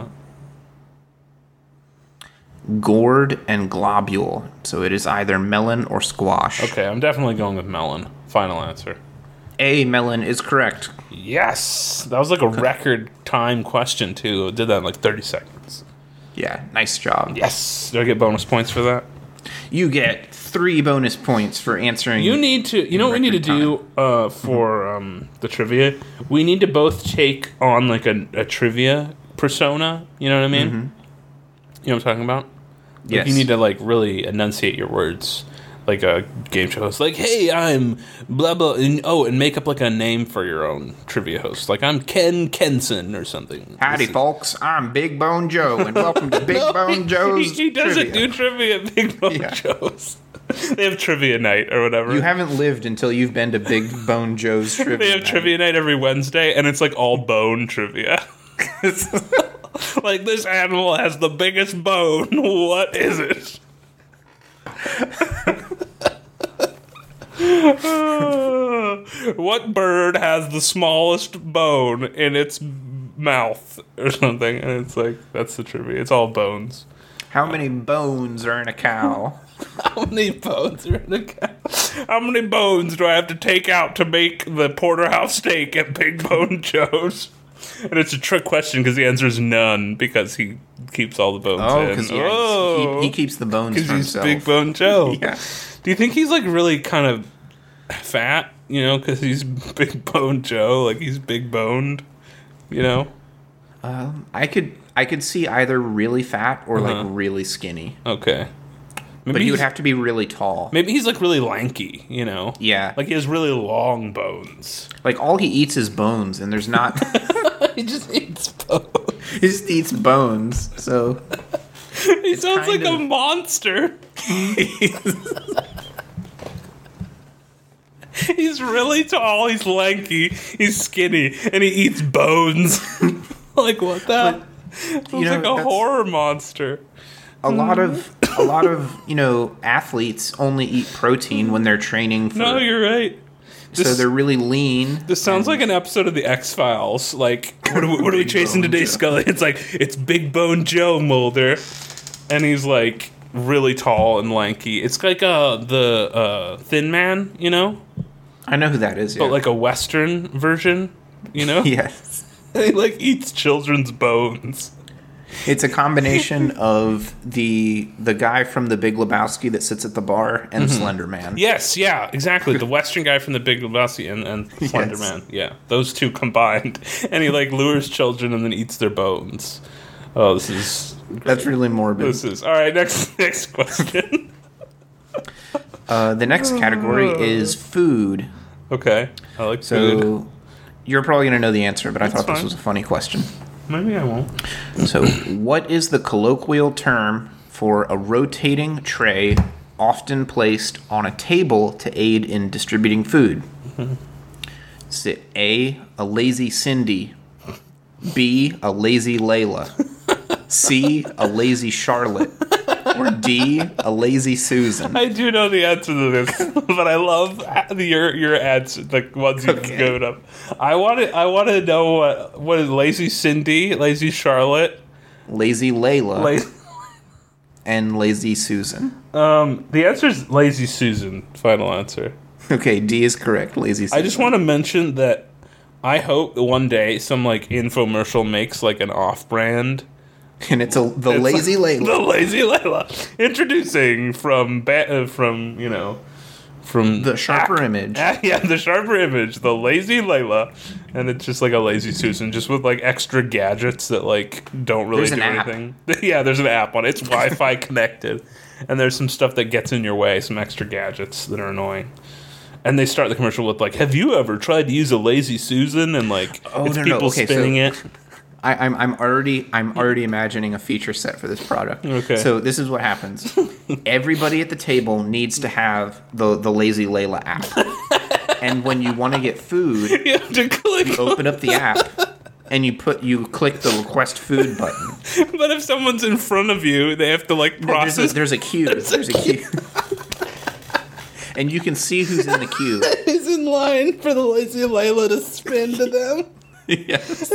Speaker 2: gourd and globule. So it is either melon or squash.
Speaker 1: Okay, I'm definitely going with melon. Final answer.
Speaker 2: A, melon is correct.
Speaker 1: Yes, that was like a record time question too. I did that in like thirty seconds.
Speaker 2: Yeah, nice job.
Speaker 1: Yes. Do I get bonus points for that?
Speaker 2: You get three bonus points for answering.
Speaker 1: You need to. You know what we need to
Speaker 2: Record
Speaker 1: do uh, for um, the trivia? We need to both take on like a, a trivia persona. You know what I mean? You know what I'm talking about? Like,
Speaker 2: Yes.
Speaker 1: you need to like really enunciate your words, like a game show host. Like, hey, I'm blah blah. And, oh, and make up like a name for your own trivia host. Like, I'm Ken Kenson or something.
Speaker 2: Howdy,
Speaker 1: This is-
Speaker 2: folks. I'm Big Bone Joe, and welcome to Big
Speaker 1: No,
Speaker 2: Bone
Speaker 1: he-
Speaker 2: Joe's
Speaker 1: He, he doesn't
Speaker 2: trivia.
Speaker 1: do trivia at Big Bone
Speaker 2: Yeah.
Speaker 1: Joe's. They have trivia night or whatever.
Speaker 2: You haven't lived until you've been to Big Bone Joe's trivia.
Speaker 1: They have
Speaker 2: night.
Speaker 1: trivia night every Wednesday, and it's like all bone trivia. Like, this animal has the biggest bone. What is it? What bird has the smallest bone in its mouth or something? And it's like, that's the trivia. It's all bones.
Speaker 2: How many bones are in a cow?
Speaker 1: How many bones are in a cow? How many bones do I have to take out to make the porterhouse steak at Big Bone Joe's? And it's a trick question because the answer is none because he keeps all the bones
Speaker 2: Oh,
Speaker 1: in.
Speaker 2: because yeah,
Speaker 1: Oh,
Speaker 2: he, he keeps the bones for
Speaker 1: because he's
Speaker 2: himself.
Speaker 1: Big Bone Joe.
Speaker 2: Yeah.
Speaker 1: Do you think he's like really kind of fat? You know, because he's Big Bone Joe. Like he's big boned. You know.
Speaker 2: Um, I could I could see either really fat or
Speaker 1: Uh-huh.
Speaker 2: like really skinny,
Speaker 1: Okay. Maybe
Speaker 2: but he would
Speaker 1: he's-
Speaker 2: have to be really tall.
Speaker 1: Maybe he's like really lanky. You know.
Speaker 2: Yeah,
Speaker 1: Like he has really long bones.
Speaker 2: like all he eats is bones, and there's not.
Speaker 1: He just eats bones.
Speaker 2: he just eats bones. So
Speaker 1: He sounds like
Speaker 2: kind
Speaker 1: a
Speaker 2: of-
Speaker 1: monster. He's really tall. He's lanky. He's skinny, and he eats bones. Like what the? Sounds
Speaker 2: you know,
Speaker 1: like a
Speaker 2: that's-
Speaker 1: horror monster.
Speaker 2: a lot of a lot of you know athletes only eat protein when they're training for.
Speaker 1: No, you're right.
Speaker 2: so
Speaker 1: This,
Speaker 2: they're really lean.
Speaker 1: this sounds like an episode of the X Files. Like, what are we, what are we
Speaker 2: Big
Speaker 1: chasing
Speaker 2: Bone
Speaker 1: today,
Speaker 2: Joe.
Speaker 1: Scully? It's like it's Big Bone Joe Mulder, and he's like really tall and lanky. It's like uh the uh Thin Man, you know,
Speaker 2: I know who that is. Yeah.
Speaker 1: but like a Western version, you know.
Speaker 2: yes.
Speaker 1: He like eats children's bones.
Speaker 2: It's a combination of the the guy from The Big Lebowski that sits at the bar and Slender Man.
Speaker 1: Yes, yeah, exactly. The Western guy from The Big Lebowski and, and Slender
Speaker 2: Yes.
Speaker 1: Man. Yeah, those two combined. And he, like, lures children and then eats their bones. Oh, this is... great.
Speaker 2: That's really morbid.
Speaker 1: This is... All right, next next question.
Speaker 2: Uh, the next category is food.
Speaker 1: Okay, I like
Speaker 2: So
Speaker 1: food.
Speaker 2: you're probably going to know the answer, but I
Speaker 1: That's
Speaker 2: thought this
Speaker 1: fine.
Speaker 2: was a funny question.
Speaker 1: Maybe I won't.
Speaker 2: So, what is the colloquial term for a rotating tray often placed on a table to aid in distributing food? Is it A, a lazy Cindy, B, a lazy Layla, C, a lazy Charlotte, or D, a lazy Susan?
Speaker 1: I do know the answer to this, but I love the, your your ads, the ones you've
Speaker 2: Okay.
Speaker 1: given up. I want to I want to know what what is Lazy Cindy, Lazy Charlotte,
Speaker 2: Lazy Layla
Speaker 1: Lazy.
Speaker 2: and lazy Susan.
Speaker 1: Um, the answer is Lazy Susan. Final answer.
Speaker 2: Okay, D is correct, lazy Susan.
Speaker 1: I just want to mention that I hope that one day some like infomercial makes like an off-brand.
Speaker 2: And it's a the
Speaker 1: It's
Speaker 2: lazy
Speaker 1: like,
Speaker 2: Layla.
Speaker 1: The Lazy Layla. Introducing from ba- uh, from you know from
Speaker 2: The Sharper Image.
Speaker 1: Ah, yeah, the Sharper Image, the Lazy Layla, and it's just like a Lazy Susan, just with like extra gadgets that like don't really
Speaker 2: There's
Speaker 1: do
Speaker 2: an app.
Speaker 1: anything. Yeah, there's an app on it. It's Wi-Fi connected, and there's some stuff that gets in your way, some extra gadgets that are annoying. And they start the commercial with like, "Have you ever tried to use a Lazy Susan?" And like,
Speaker 2: Oh,
Speaker 1: it's
Speaker 2: no, no,
Speaker 1: people
Speaker 2: okay,
Speaker 1: spinning
Speaker 2: so-
Speaker 1: it.
Speaker 2: I, I'm I'm already I'm already imagining a feature set for this product.
Speaker 1: Okay.
Speaker 2: So this is what happens. Everybody at the table needs to have the the Lazy Layla app. And when you want to get food,
Speaker 1: You have to click.
Speaker 2: open up the app and you put you click the request food button.
Speaker 1: But if someone's in front of you, they have to like
Speaker 2: There's a,
Speaker 1: process.
Speaker 2: there's a queue. There's a queue. And you can see who's in the queue.
Speaker 1: Who's in line for the Lazy Layla to spin to them?
Speaker 2: Yes.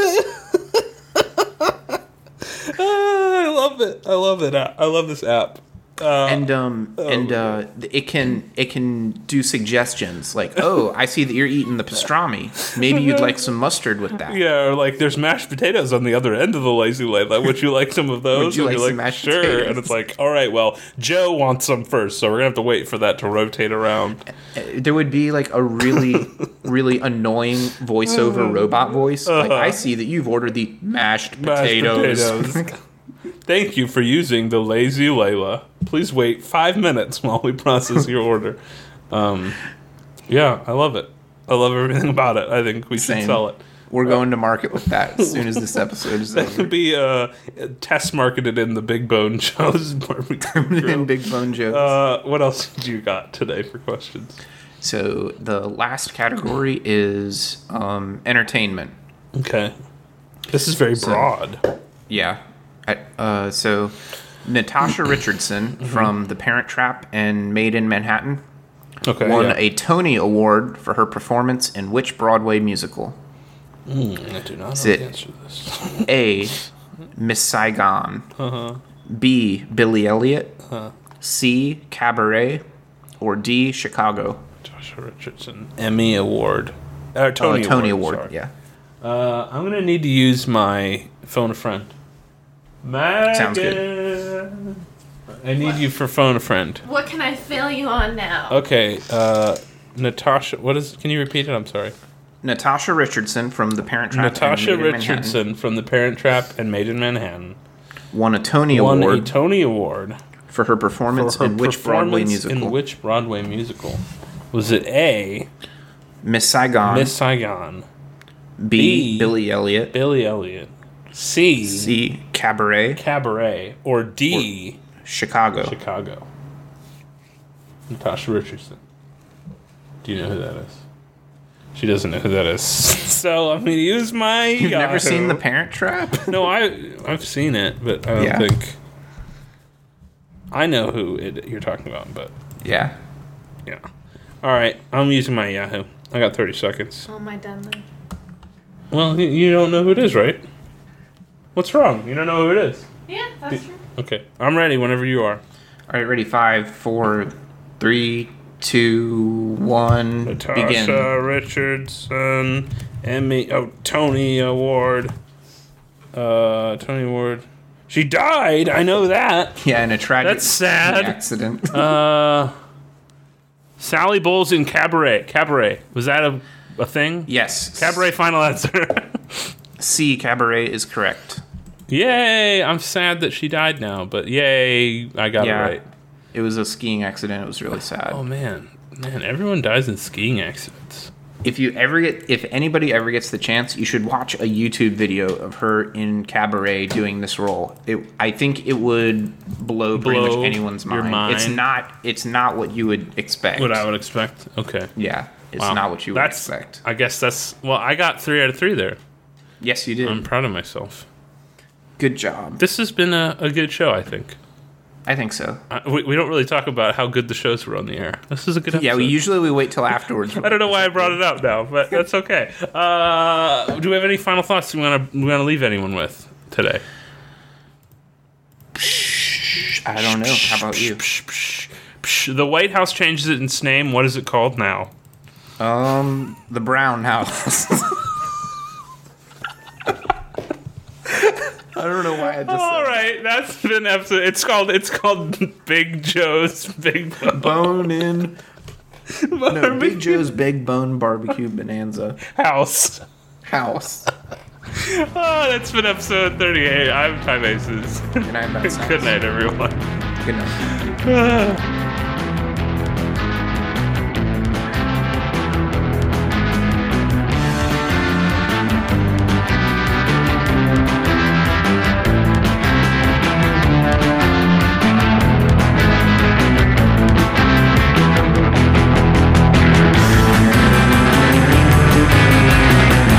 Speaker 1: Ah, I love it. I love it. I love this app. Uh,
Speaker 2: And um and uh it can it can do suggestions like, oh, I see that you're eating the pastrami. Maybe you'd like some mustard with that.
Speaker 1: yeah, or like there's mashed potatoes on the other end of the Lazy Layla. Would you like some of those?
Speaker 2: Would you
Speaker 1: And
Speaker 2: like
Speaker 1: you're
Speaker 2: some mashed
Speaker 1: sure.
Speaker 2: potatoes?
Speaker 1: And it's like, all right, well, Joe wants some first, so we're gonna have to wait for that to rotate around.
Speaker 2: Uh, There would be like a really really annoying voiceover robot voice. Like, I see that you've ordered the mashed
Speaker 1: Mashed
Speaker 2: potatoes.
Speaker 1: potatoes. Thank you for using the Lazy Layla. Please wait five minutes while we process your order. Um, yeah, I love it. I love everything about it. I think we should
Speaker 2: Same.
Speaker 1: sell it.
Speaker 2: We're going to market with that as soon as this episode is
Speaker 1: That
Speaker 2: over.
Speaker 1: could be uh, test marketed in the Big Bone Joe's barbecue
Speaker 2: And
Speaker 1: grill.
Speaker 2: Big Bone Joe's.
Speaker 1: Uh, what else do you got today for questions?
Speaker 2: So the last category is um, entertainment.
Speaker 1: Okay. This is very broad.
Speaker 2: Yeah. I, uh, so Natasha Richardson from The Parent Trap and Made in Manhattan
Speaker 1: Okay.
Speaker 2: won
Speaker 1: yeah.
Speaker 2: a Tony Award for her performance in which Broadway musical?
Speaker 1: Mm, I do not know
Speaker 2: Sit.
Speaker 1: the answer to this.
Speaker 2: A. Miss Saigon.
Speaker 1: Uh-huh.
Speaker 2: B. Billy Elliot.
Speaker 1: Uh-huh.
Speaker 2: C. Cabaret. Or D. Chicago.
Speaker 1: Joshua Richardson. Emmy Award. Uh, Tony,
Speaker 2: Uh, Tony
Speaker 1: Award.
Speaker 2: Award.
Speaker 1: sorry.
Speaker 2: Yeah.
Speaker 1: Uh, I'm going to need to use my phone a friend. Megan.
Speaker 2: Sounds good.
Speaker 1: I need you for phone a friend.
Speaker 3: What can I fail you on now?
Speaker 1: Okay. Uh, Natasha. What is? Can you repeat it? I'm sorry.
Speaker 2: Natasha Richardson from The Parent Trap. and
Speaker 1: Natasha
Speaker 2: Made in Manhattan
Speaker 1: Richardson from The Parent Trap and Made in Manhattan
Speaker 2: won a Tony
Speaker 1: won
Speaker 2: Award
Speaker 1: a Tony Award
Speaker 2: for her performance
Speaker 1: for her
Speaker 2: in which Broadway
Speaker 1: performance
Speaker 2: musical?
Speaker 1: in which Broadway musical? Was it A.
Speaker 2: Miss Saigon.
Speaker 1: Miss Saigon,
Speaker 2: B.
Speaker 1: B.
Speaker 2: Billy Elliot.
Speaker 1: Billy Elliot, C.
Speaker 2: C. Cabaret.
Speaker 1: Cabaret, or D.
Speaker 2: Chicago.
Speaker 1: Chicago? Natasha Richardson. Do you know who that is? She doesn't know who that is. So I'm gonna use my.
Speaker 2: You've never
Speaker 1: Yahoo.
Speaker 2: seen The Parent Trap?
Speaker 1: No, I I've seen it, but I don't
Speaker 2: Yeah.
Speaker 1: think I know who it, you're talking about. But
Speaker 2: Yeah.
Speaker 1: yeah, all right. I'm using my Yahoo. I got thirty seconds.
Speaker 3: Oh my done.
Speaker 1: Well, you, you don't know who it is, right? What's wrong? You don't know who it is.
Speaker 3: Yeah, that's true.
Speaker 1: Okay, I'm ready whenever you are.
Speaker 2: All right, ready? Five, four, three, two, one.
Speaker 1: Natasha
Speaker 2: Begin.
Speaker 1: Richardson, Emmy, oh Tony Award, uh, Tony Award, She died. I know that.
Speaker 2: Yeah, in a tragic
Speaker 1: That's sad.
Speaker 2: accident.
Speaker 1: Uh, Sally Bowles in Cabaret. Cabaret. Was that a, a thing?
Speaker 2: Yes.
Speaker 1: Cabaret, final answer.
Speaker 2: C, Cabaret is correct.
Speaker 1: Yay! I'm sad that she died now, but yay, I got
Speaker 2: Yeah.
Speaker 1: it right.
Speaker 2: It was a skiing accident. It was really sad.
Speaker 1: Oh man, man, everyone dies in skiing accidents.
Speaker 2: If you ever get, if anybody ever gets the chance, you should watch a YouTube video of her in Cabaret doing this role. It, I think it would blow, pretty
Speaker 1: Blow
Speaker 2: much anyone's
Speaker 1: your
Speaker 2: mind. It's
Speaker 1: mind.
Speaker 2: not, it's not what you would expect.
Speaker 1: What I would expect. Okay.
Speaker 2: Yeah, it's
Speaker 1: Wow.
Speaker 2: not what you would
Speaker 1: That's,
Speaker 2: expect.
Speaker 1: I guess that's well. I got three out of three there.
Speaker 2: Yes, you did.
Speaker 1: I'm proud of myself.
Speaker 2: Good job.
Speaker 1: This has been a, a good show, I think.
Speaker 2: I think so.
Speaker 1: Uh, we, we don't really talk about how good the shows were on the air. This is a good episode.
Speaker 2: Yeah, we usually we wait till afterwards.
Speaker 1: I don't know why I brought it up now, but that's okay. Uh, do we have any final thoughts we want to we want to leave anyone with today?
Speaker 2: I don't know. How about you?
Speaker 1: The White House changes its name. What is it called now?
Speaker 2: Um, the Brown House. I don't know why I just
Speaker 1: All
Speaker 2: said
Speaker 1: right, that's been episode. It's called it's called Big Joe's Big Bone.
Speaker 2: Bone in. No, Big Joe's Big Bone Barbecue Bonanza
Speaker 1: House.
Speaker 2: House.
Speaker 1: Oh, that's been episode thirty-eight. I'm Time Aces.
Speaker 2: Good night, Bad Sounds.
Speaker 1: Good night, everyone.
Speaker 2: Good night.